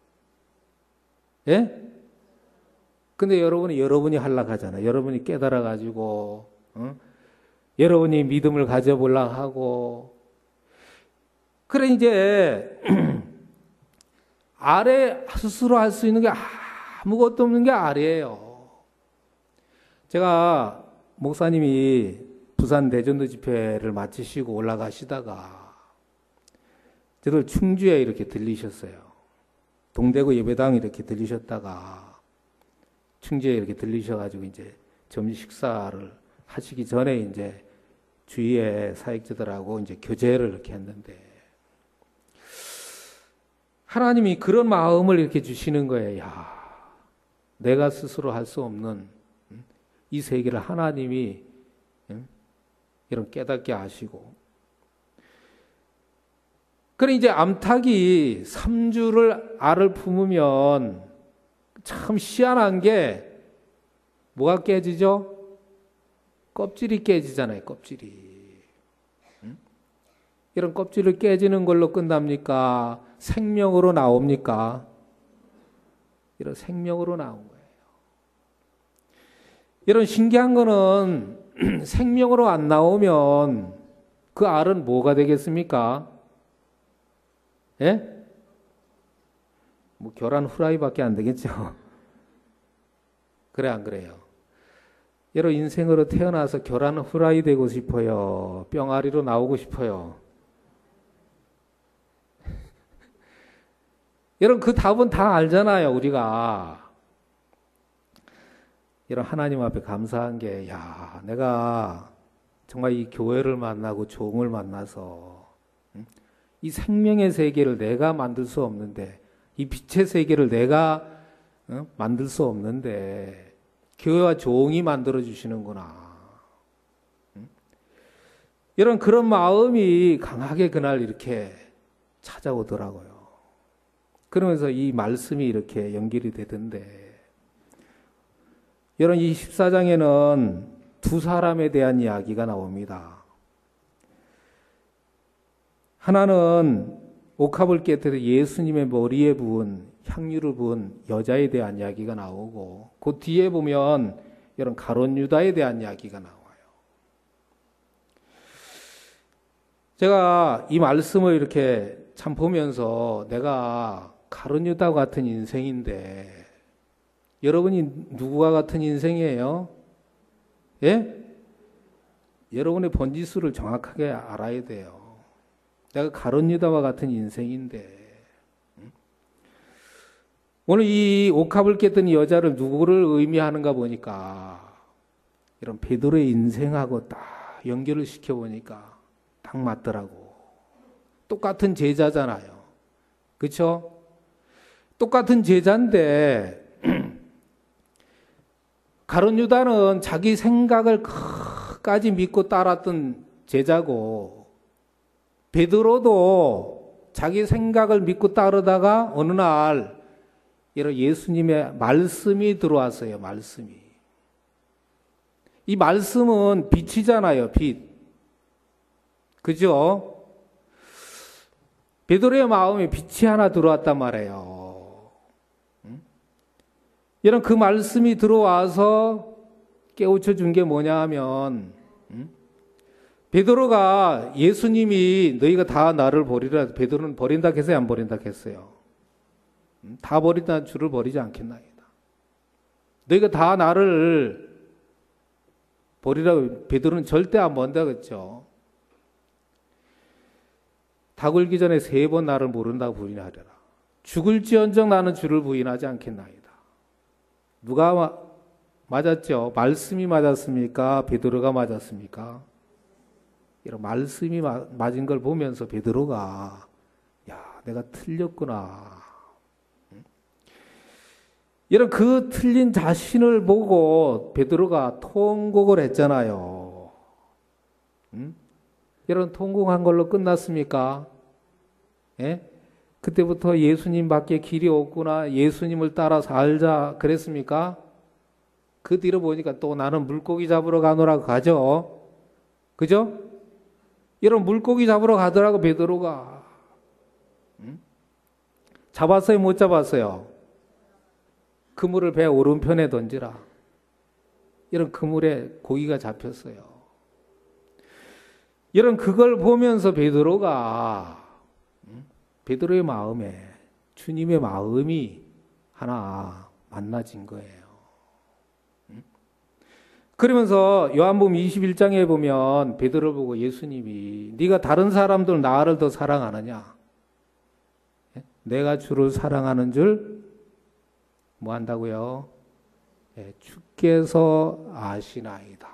예? 근데 여러분이 하려고 하잖아요. 여러분이 깨달아가지고, 여러분이 믿음을 가져보려고 하고. 그래, 이제, 알에 스스로 할 수 있는 게 아무것도 없는 게 알이에요. 제가 목사님이 부산 대전도 집회를 마치시고 올라가시다가 저들 충주에 이렇게 들리셨어요. 동대구 예배당 이렇게 들리셨다가 충주에 이렇게 들리셔가지고 이제 점심 식사를 하시기 전에 이제 주위에 사역자들하고 이제 교제를 이렇게 했는데 하나님이 그런 마음을 이렇게 주시는 거예요. 야, 내가 스스로 할 수 없는 이 세계를 하나님이 이런 깨닫게 하시고. 그래, 이제 암탉이 3주를 알을 품으면 참 희한한 게 뭐가 깨지죠? 껍질이 깨지잖아요, 껍질이. 이런 껍질을 깨지는 걸로 끝납니까? 생명으로 나옵니까? 이런 생명으로 나온 거예요. 이런 신기한 거는 생명으로 안 나오면 그 알은 뭐가 되겠습니까? 예? 뭐 계란 후라이밖에 안 되겠죠. 그래, 안 그래요? 여러분, 인생으로 태어나서 계란 후라이 되고 싶어요? 뿅아리로 나오고 싶어요? 여러분, 그 답은 다 알잖아요, 우리가. 이런 하나님 앞에 감사한 게, 야, 내가 정말 이 교회를 만나고 종을 만나서 이 생명의 세계를 내가 만들 수 없는데, 이 빛의 세계를 내가 만들 수 없는데 교회와 종이 만들어 주시는구나. 이런 그런 마음이 강하게 그날 이렇게 찾아오더라고요. 그러면서 이 말씀이 이렇게 연결이 되던데, 여러분, 이 14장에는 두 사람에 대한 이야기가 나옵니다. 하나는 옥합을 깨뜨려 예수님의 머리에 부은 향유를 부은 여자에 대한 이야기가 나오고, 그 뒤에 보면 이런 가룟 유다에 대한 이야기가 나와요. 제가 이 말씀을 이렇게 참 보면서 내가 가룟 유다 같은 인생인데, 여러분이 누구와 같은 인생이에요? 예? 여러분의 번지수를 정확하게 알아야 돼요. 내가 가룟 유다와 같은 인생인데, 오늘 이 옥합을 깼던 여자를 누구를 의미하는가 보니까 이런 베드로의 인생하고 딱 연결을 시켜보니까 딱 맞더라고. 똑같은 제자잖아요. 그렇죠? 똑같은 제자인데 가룟 유다는 자기 생각을 끝까지 믿고 따랐던 제자고, 베드로도 자기 생각을 믿고 따르다가 어느 날 이런 예수님의 말씀이 들어왔어요. 말씀이. 이 말씀은 빛이잖아요. 빛. 그죠? 베드로의 마음에 빛이 하나 들어왔단 말이에요. 이런 그 말씀이 들어와서 깨우쳐 준 게 뭐냐 하면, 베드로가 예수님이 너희가 다 나를 버리라, 베드로는 버린다 했어요, 안 버린다 했어요? 다 버린다, 주를 버리지 않겠나이다. 너희가 다 나를 버리라고, 베드로는 절대 안 버린다 그랬죠. 닭 울기 전에 3번 나를 모른다고 부인하려라. 죽을지언정 나는 주를 부인하지 않겠나이다. 누가 맞았죠? 말씀이 맞았습니까? 베드로가 맞았습니까? 이런 말씀이 맞은 걸 보면서 베드로가 야, 내가 틀렸구나. 이런 그 틀린 자신을 보고 베드로가 통곡을 했잖아요. 이런 통곡한 걸로 끝났습니까? 예? 그때부터 예수님밖에 길이 없구나, 예수님을 따라 살자 그랬습니까? 그 뒤로 보니까 또 나는 물고기 잡으러 가노라고 가죠. 그죠? 이런 물고기 잡으러 가더라고 베드로가. 잡았어요, 못 잡았어요? 그물을 배 오른편에 던지라. 이런 그물에 고기가 잡혔어요. 이런 그걸 보면서 베드로의 마음에 주님의 마음이 하나 만나진 거예요. 그러면서 요한복음 21장에 보면 베드로를 보고 예수님이 네가 다른 사람들 나를 더 사랑하느냐? 내가 주를 사랑하는 줄 뭐 한다고요? 주께서 아시나이다.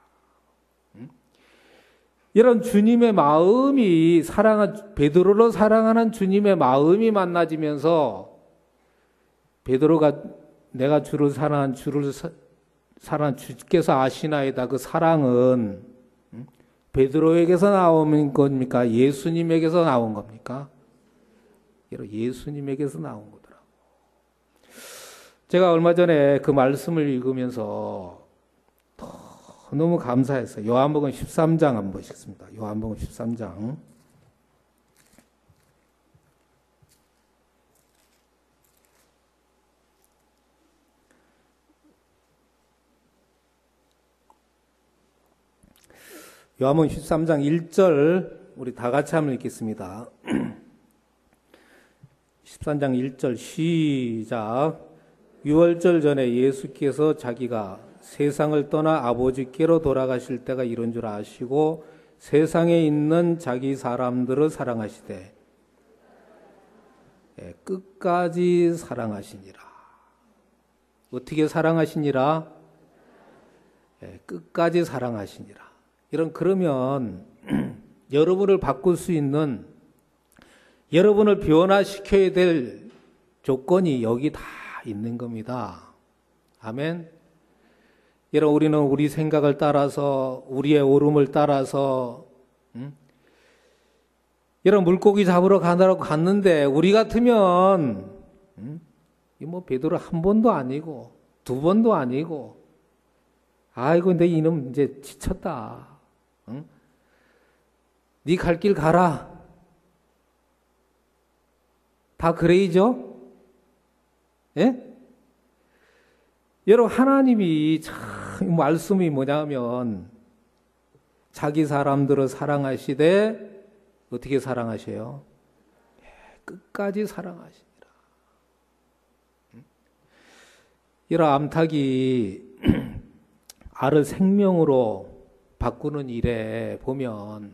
이런 주님의 마음이 베드로를 사랑하는 주님의 마음이 만나지면서 베드로가 내가 주를 사랑한 주께서 아시나이다. 그 사랑은 베드로에게서 나온 겁니까? 예수님에게서 나온 겁니까? 예수님에게서 나온 거더라고. 제가 얼마 전에 그 말씀을 읽으면서 너무 감사했어요. 요한복음 13장 한번 보시겠습니다. 요한복음 13장. 요한복음 13장 1절 우리 다 같이 한번 읽겠습니다. 13장 1절 시작. 유월절 전에 예수께서 자기가 세상을 떠나 아버지께로 돌아가실 때가 이런 줄 아시고 세상에 있는 자기 사람들을 사랑하시되 끝까지 사랑하시니라. 어떻게 사랑하시니라? 끝까지 사랑하시니라. 그러면 여러분을 바꿀 수 있는, 여러분을 변화시켜야 될 조건이 여기 다 있는 겁니다. 아멘. 여러분, 우리는 우리 생각을 따라서, 우리의 오름을 따라서, 여러분, 물고기 잡으러 가느라고 갔는데, 우리 같으면, 베드로 한 번도 아니고, 2번도 아니고, 아이고, 내 이놈 이제 지쳤다. 네 갈 길 가라. 다 그래이죠? 예? 여러분, 하나님이 참 말씀이 뭐냐면 자기 사람들을 사랑하시되 어떻게 사랑하셔요? 끝까지 사랑하시니라. 이런 암탉이 알을 생명으로 바꾸는 일에 보면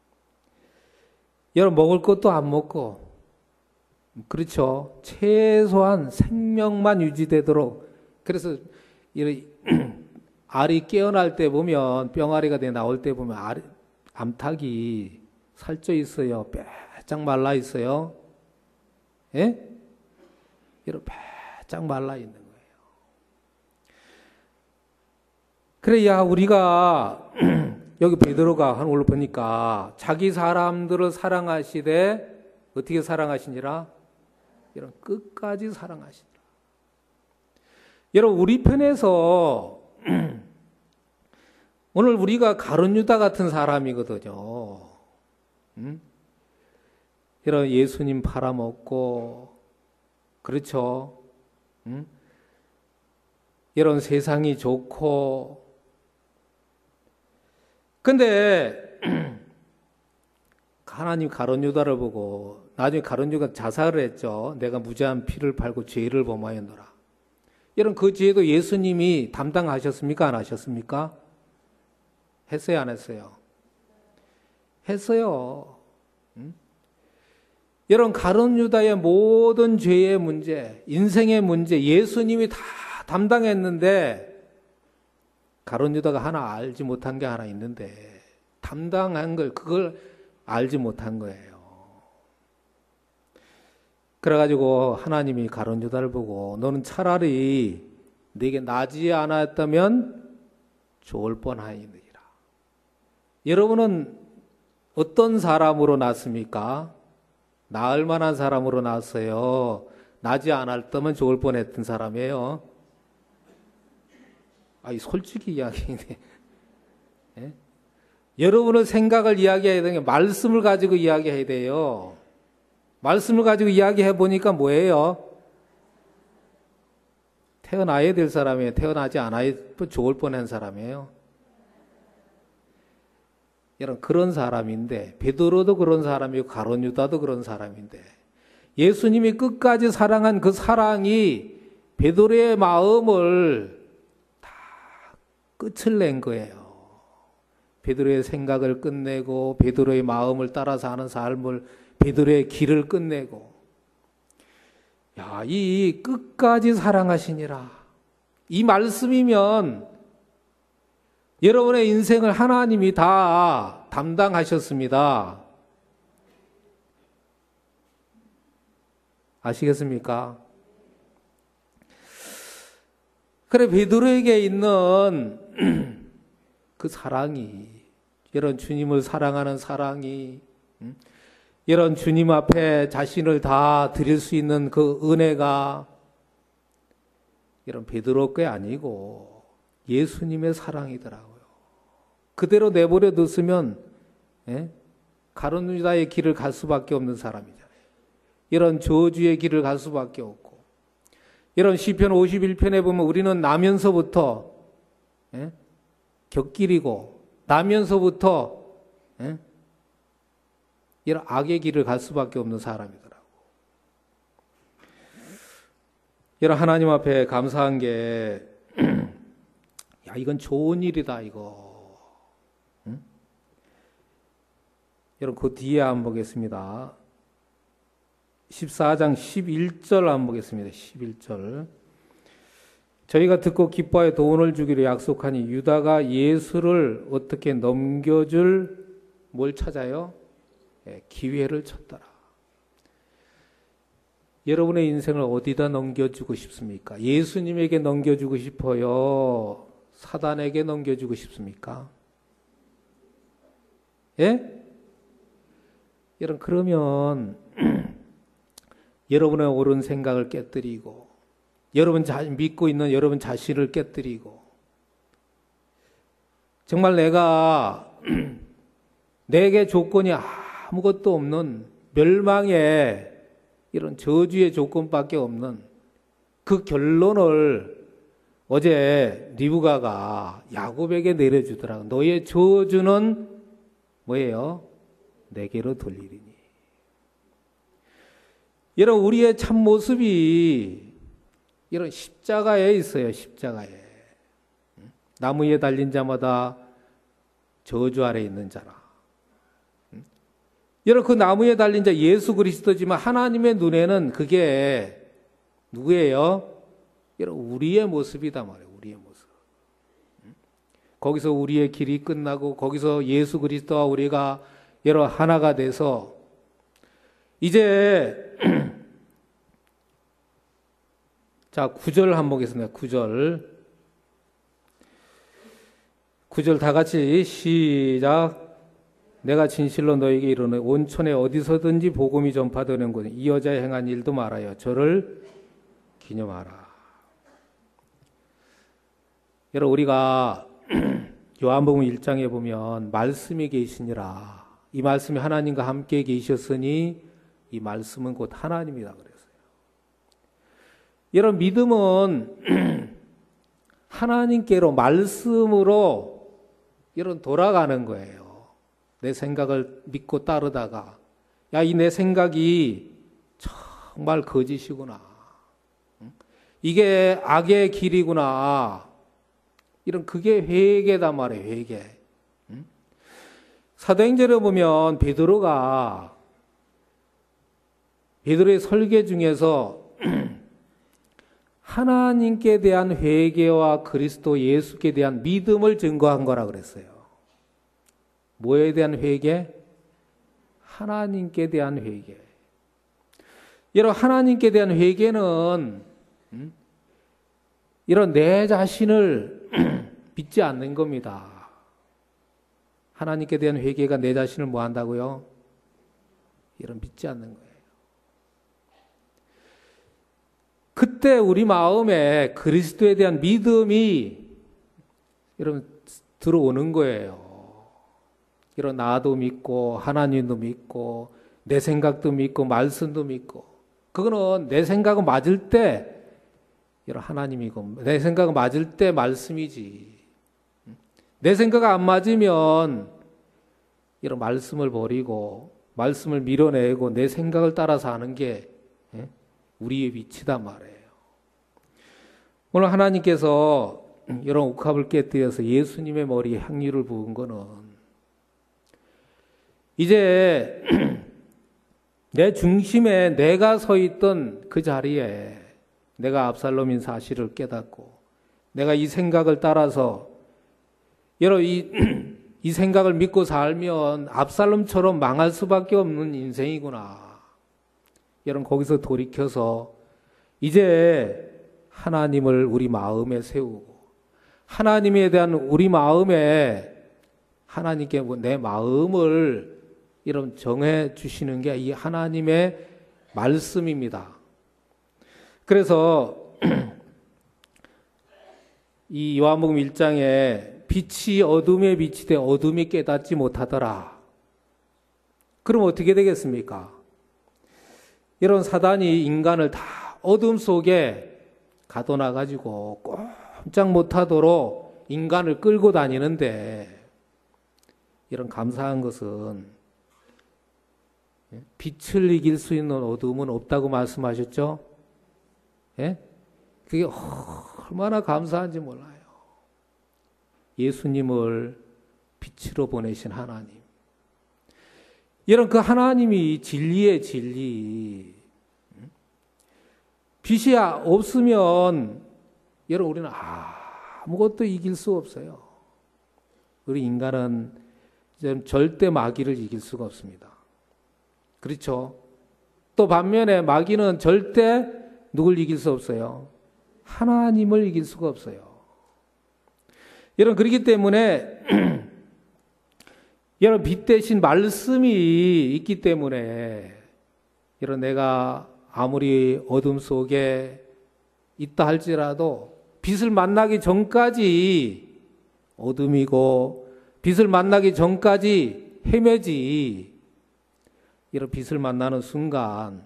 여러분 먹을 것도 안 먹고 그렇죠. 최소한 생명만 유지되도록. 그래서 알이 깨어날 때 보면 병아리가 나올 때 보면 암탉이 살쪄 있어요. 빼짝 말라 있어요. 예? 이렇게 빼짝 말라 있는 거예요. 그래야 우리가 여기 베드로가 한 걸로 보니까 자기 사람들을 사랑하시되 어떻게 사랑하시니라? 이런 끝까지 사랑하시니라. 여러분, 우리 편에서 오늘 우리가 가룟 유다 같은 사람이거든요. 이런 예수님 팔아먹고 그렇죠. 이런 세상이 좋고 근데 하나님 가룟 유다를 보고 나중에 가룟 유다가 자살을 했죠. 내가 무죄한 피를 팔고 죄를 범하였노라. 이런 그 죄도 예수님이 담당하셨습니까? 안 하셨습니까? 했어요, 안 했어요? 했어요. 이런 가룟 유다의 모든 죄의 문제, 인생의 문제, 예수님이 다 담당했는데 가룟 유다가 하나 알지 못한 게 하나 있는데 담당한 걸 그걸 알지 못한 거예요. 그래가지고 하나님이 가룟 유다를 보고 너는 차라리 네게 나지 않았다면 좋을 뻔하였느니라. 여러분은 어떤 사람으로 났습니까? 나을 만한 사람으로 났어요. 나지 않았다면 좋을 뻔했던 사람이에요. 이 솔직히 이야기네. 예? 여러분의 생각을 이야기해야 되는 게 말씀을 가지고 이야기해야 돼요. 말씀을 가지고 이야기해 보니까 뭐예요? 태어나야 될 사람이에요. 태어나지 않아야 좋을 뻔한 사람이에요. 여러분 그런 사람인데 베드로도 그런 사람이고 가룟 유다도 그런 사람인데 예수님이 끝까지 사랑한 그 사랑이 베드로의 마음을 다 끝을 낸 거예요. 베드로의 생각을 끝내고 베드로의 마음을 따라서 하는 삶을 베드로의 길을 끝내고 이 끝까지 사랑하시니라. 이 말씀이면 여러분의 인생을 하나님이 다 담당하셨습니다. 아시겠습니까? 그래 베드로에게 있는 그 사랑이 이런 주님을 사랑하는 사랑이 이런 주님 앞에 자신을 다 드릴 수 있는 그 은혜가 이런 베드로 게 아니고 예수님의 사랑이더라고요. 그대로 내버려 뒀으면 가룟 유다의 길을 갈 수밖에 없는 사람이잖아요. 이런 저주의 길을 갈 수밖에 없고 이런 시편 51편에 보면 우리는 나면서부터 곁길이고 나면서부터 이런 악의 길을 갈 수밖에 없는 사람이더라고. 이런 하나님 앞에 감사한 게 이건 좋은 일이다 이거. 여러분 그 뒤에 한번 보겠습니다. 14장 11절 한번 보겠습니다. 11절. 저희가 듣고 기뻐하여 돈을 주기로 약속하니 유다가 예수를 어떻게 넘겨줄 뭘 찾아요? 기회를 찾더라. 여러분의 인생을 어디다 넘겨주고 싶습니까? 예수님에게 넘겨주고 싶어요? 사단에게 넘겨주고 싶습니까? 예? 그러면 여러분의 옳은 생각을 깨뜨리고 여러분 믿고 있는 여러분 자신을 깨뜨리고 정말 내게 조건이 아무것도 없는 멸망의 이런 저주의 조건밖에 없는 그 결론을 어제 리브가가 야곱에게 내려주더라고. 너의 저주는 뭐예요? 내게로 돌리리니. 여러분 우리의 참 모습이 이런 십자가에 있어요. 십자가에. 나무에 달린 자마다 저주 아래 있는 자라. 여러분 그 나무에 달린 자 예수 그리스도지만 하나님의 눈에는 그게 누구예요? 여러분 우리의 모습이다 말이에요. 우리의 모습. 거기서 우리의 길이 끝나고 거기서 예수 그리스도와 우리가 여러분 하나가 돼서 이제 자 9절 한번 보겠습니다. 9절 다 같이 시작. 내가 진실로 너에게 이르노니 온천에 어디서든지 복음이 전파되는 곳에 이 여자의 행한 일도 말하여 저를 기념하라. 여러분 우리가 요한복음 1장에 보면 말씀이 계시니라. 이 말씀이 하나님과 함께 계셨으니 이 말씀은 곧 하나님이다 그랬어요. 여러분 믿음은 하나님께로 말씀으로 여러분 돌아가는 거예요. 내 생각을 믿고 따르다가 야, 이 내 생각이 정말 거짓이구나. 이게 악의 길이구나. 이런 그게 회개단 말이에요. 회개. 사도행전에 보면 베드로의 설계 중에서 하나님께 대한 회개와 그리스도 예수께 대한 믿음을 증거한 거라 그랬어요. 뭐에 대한 회개? 하나님께 대한 회개. 여러분, 하나님께 대한 회개는 이런 내 자신을 믿지 않는 겁니다. 하나님께 대한 회개가 내 자신을 뭐 한다고요? 이런 믿지 않는 거예요. 그때 우리 마음에 그리스도에 대한 믿음이 여러분 들어오는 거예요. 이런 나도 믿고 하나님도 믿고 내 생각도 믿고 말씀도 믿고 그거는 내 생각은 맞을 때 이런 하나님이고 내 생각은 맞을 때 말씀이지. 내 생각 안 맞으면 이런 말씀을 버리고 말씀을 밀어내고 내 생각을 따라서 하는 게 우리의 위치단 말이에요. 오늘 하나님께서 이런 옥합을 깨뜨려서 예수님의 머리에 향유를 부은 거는 이제 내 중심에 내가 서 있던 그 자리에 내가 압살롬인 사실을 깨닫고 내가 이 생각을 따라서 여러분 이 생각을 믿고 살면 압살롬처럼 망할 수밖에 없는 인생이구나. 여러분 거기서 돌이켜서 이제 하나님을 우리 마음에 세우고 하나님에 대한 우리 마음에 하나님께 내 마음을 이런 정해 주시는 게 이 하나님의 말씀입니다. 그래서 이 요한복음 1장에 빛이 어둠에 비치되 어둠이 깨닫지 못하더라. 그럼 어떻게 되겠습니까? 이런 사단이 인간을 다 어둠 속에 가둬놔가지고 꼼짝 못하도록 인간을 끌고 다니는데 이런 감사한 것은 빛을 이길 수 있는 어둠은 없다고 말씀하셨죠? 예? 그게 얼마나 감사한지 몰라요. 예수님을 빛으로 보내신 하나님. 이런 그 하나님이 진리의 진리. 빛이 없으면 여러분 우리는 아무것도 이길 수 없어요. 우리 인간은 절대 마귀를 이길 수가 없습니다. 그렇죠? 또 반면에 마귀는 절대 누굴 이길 수 없어요? 하나님을 이길 수가 없어요. 여러분 그렇기 때문에 여러분 빛 대신 말씀이 있기 때문에 여러분 내가 아무리 어둠 속에 있다 할지라도 빛을 만나기 전까지 어둠이고 빛을 만나기 전까지 헤매지. 이런 빛을 만나는 순간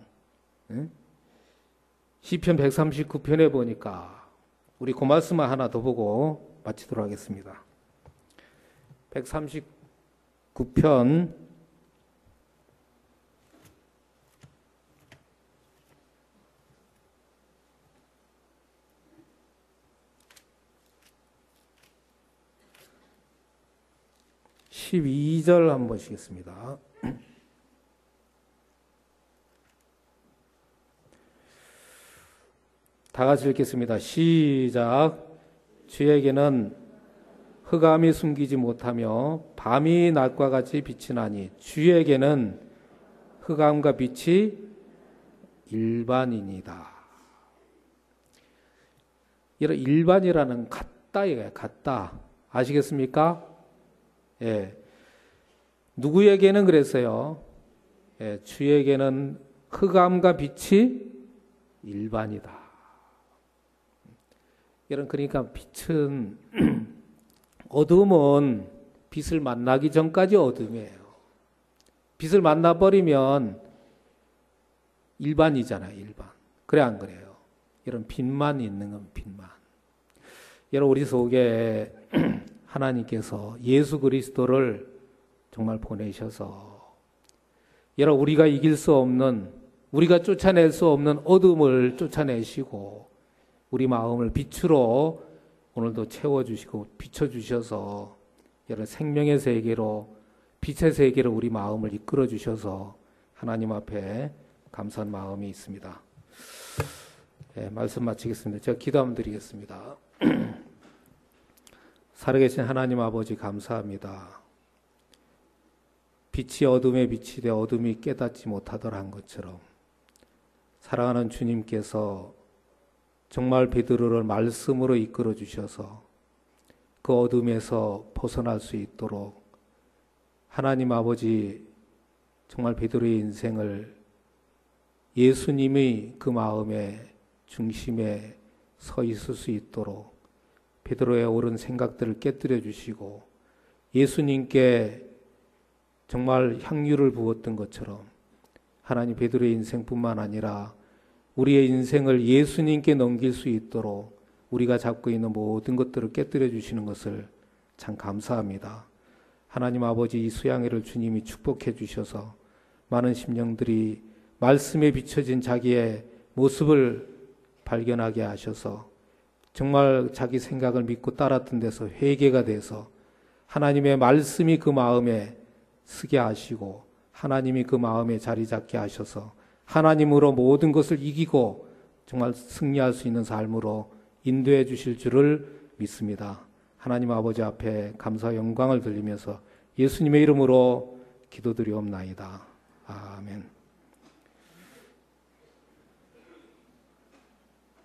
시편 139편에 보니까 우리 그 말씀만 하나 더 보고 마치도록 하겠습니다. 139편 12절 한번 보시겠습니다. 다 같이 읽겠습니다. 시작. 주에게는 흑암이 숨기지 못하며 밤이 낮과 같이 빛이 나니 주에게는 흑암과 빛이 일반이니이다. 이런 일반이라는 같다예요. 같다. 아시겠습니까? 예. 누구에게는 그랬어요. 예. 주에게는 흑암과 빛이 일반이다. 여러분 그러니까 빛은 어둠은 빛을 만나기 전까지 어둠이에요. 빛을 만나버리면 일반이잖아요. 일반. 그래 안 그래요? 이런 빛만 있는 건 빛만. 여러분 우리 속에 하나님께서 예수 그리스도를 정말 보내셔서 여러분 우리가 이길 수 없는 우리가 쫓아낼 수 없는 어둠을 쫓아내시고 우리 마음을 빛으로 오늘도 채워주시고 비춰주셔서 여러분 생명의 세계로 빛의 세계로 우리 마음을 이끌어 주셔서 하나님 앞에 감사한 마음이 있습니다. 네, 말씀 마치겠습니다. 제가 기도 한번 드리겠습니다. 살아계신 하나님 아버지 감사합니다. 빛이 어둠에 비치되 어둠이 깨닫지 못하더라 한 것처럼 사랑하는 주님께서 정말 베드로를 말씀으로 이끌어 주셔서 그 어둠에서 벗어날 수 있도록 하나님 아버지 정말 베드로의 인생을 예수님의 그 마음의 중심에 서 있을 수 있도록 베드로의 옳은 생각들을 깨뜨려 주시고 예수님께 정말 향유를 부었던 것처럼 하나님 베드로의 인생뿐만 아니라 우리의 인생을 예수님께 넘길 수 있도록 우리가 잡고 있는 모든 것들을 깨뜨려 주시는 것을 참 감사합니다. 하나님 아버지 이 수양회를 주님이 축복해 주셔서 많은 심령들이 말씀에 비춰진 자기의 모습을 발견하게 하셔서 정말 자기 생각을 믿고 따랐던 데서 회개가 돼서 하나님의 말씀이 그 마음에 쓰게 하시고 하나님이 그 마음에 자리 잡게 하셔서 하나님으로 모든 것을 이기고 정말 승리할 수 있는 삶으로 인도해 주실 줄을 믿습니다. 하나님 아버지 앞에 감사 영광을 돌리면서 예수님의 이름으로 기도드리옵나이다. 아멘.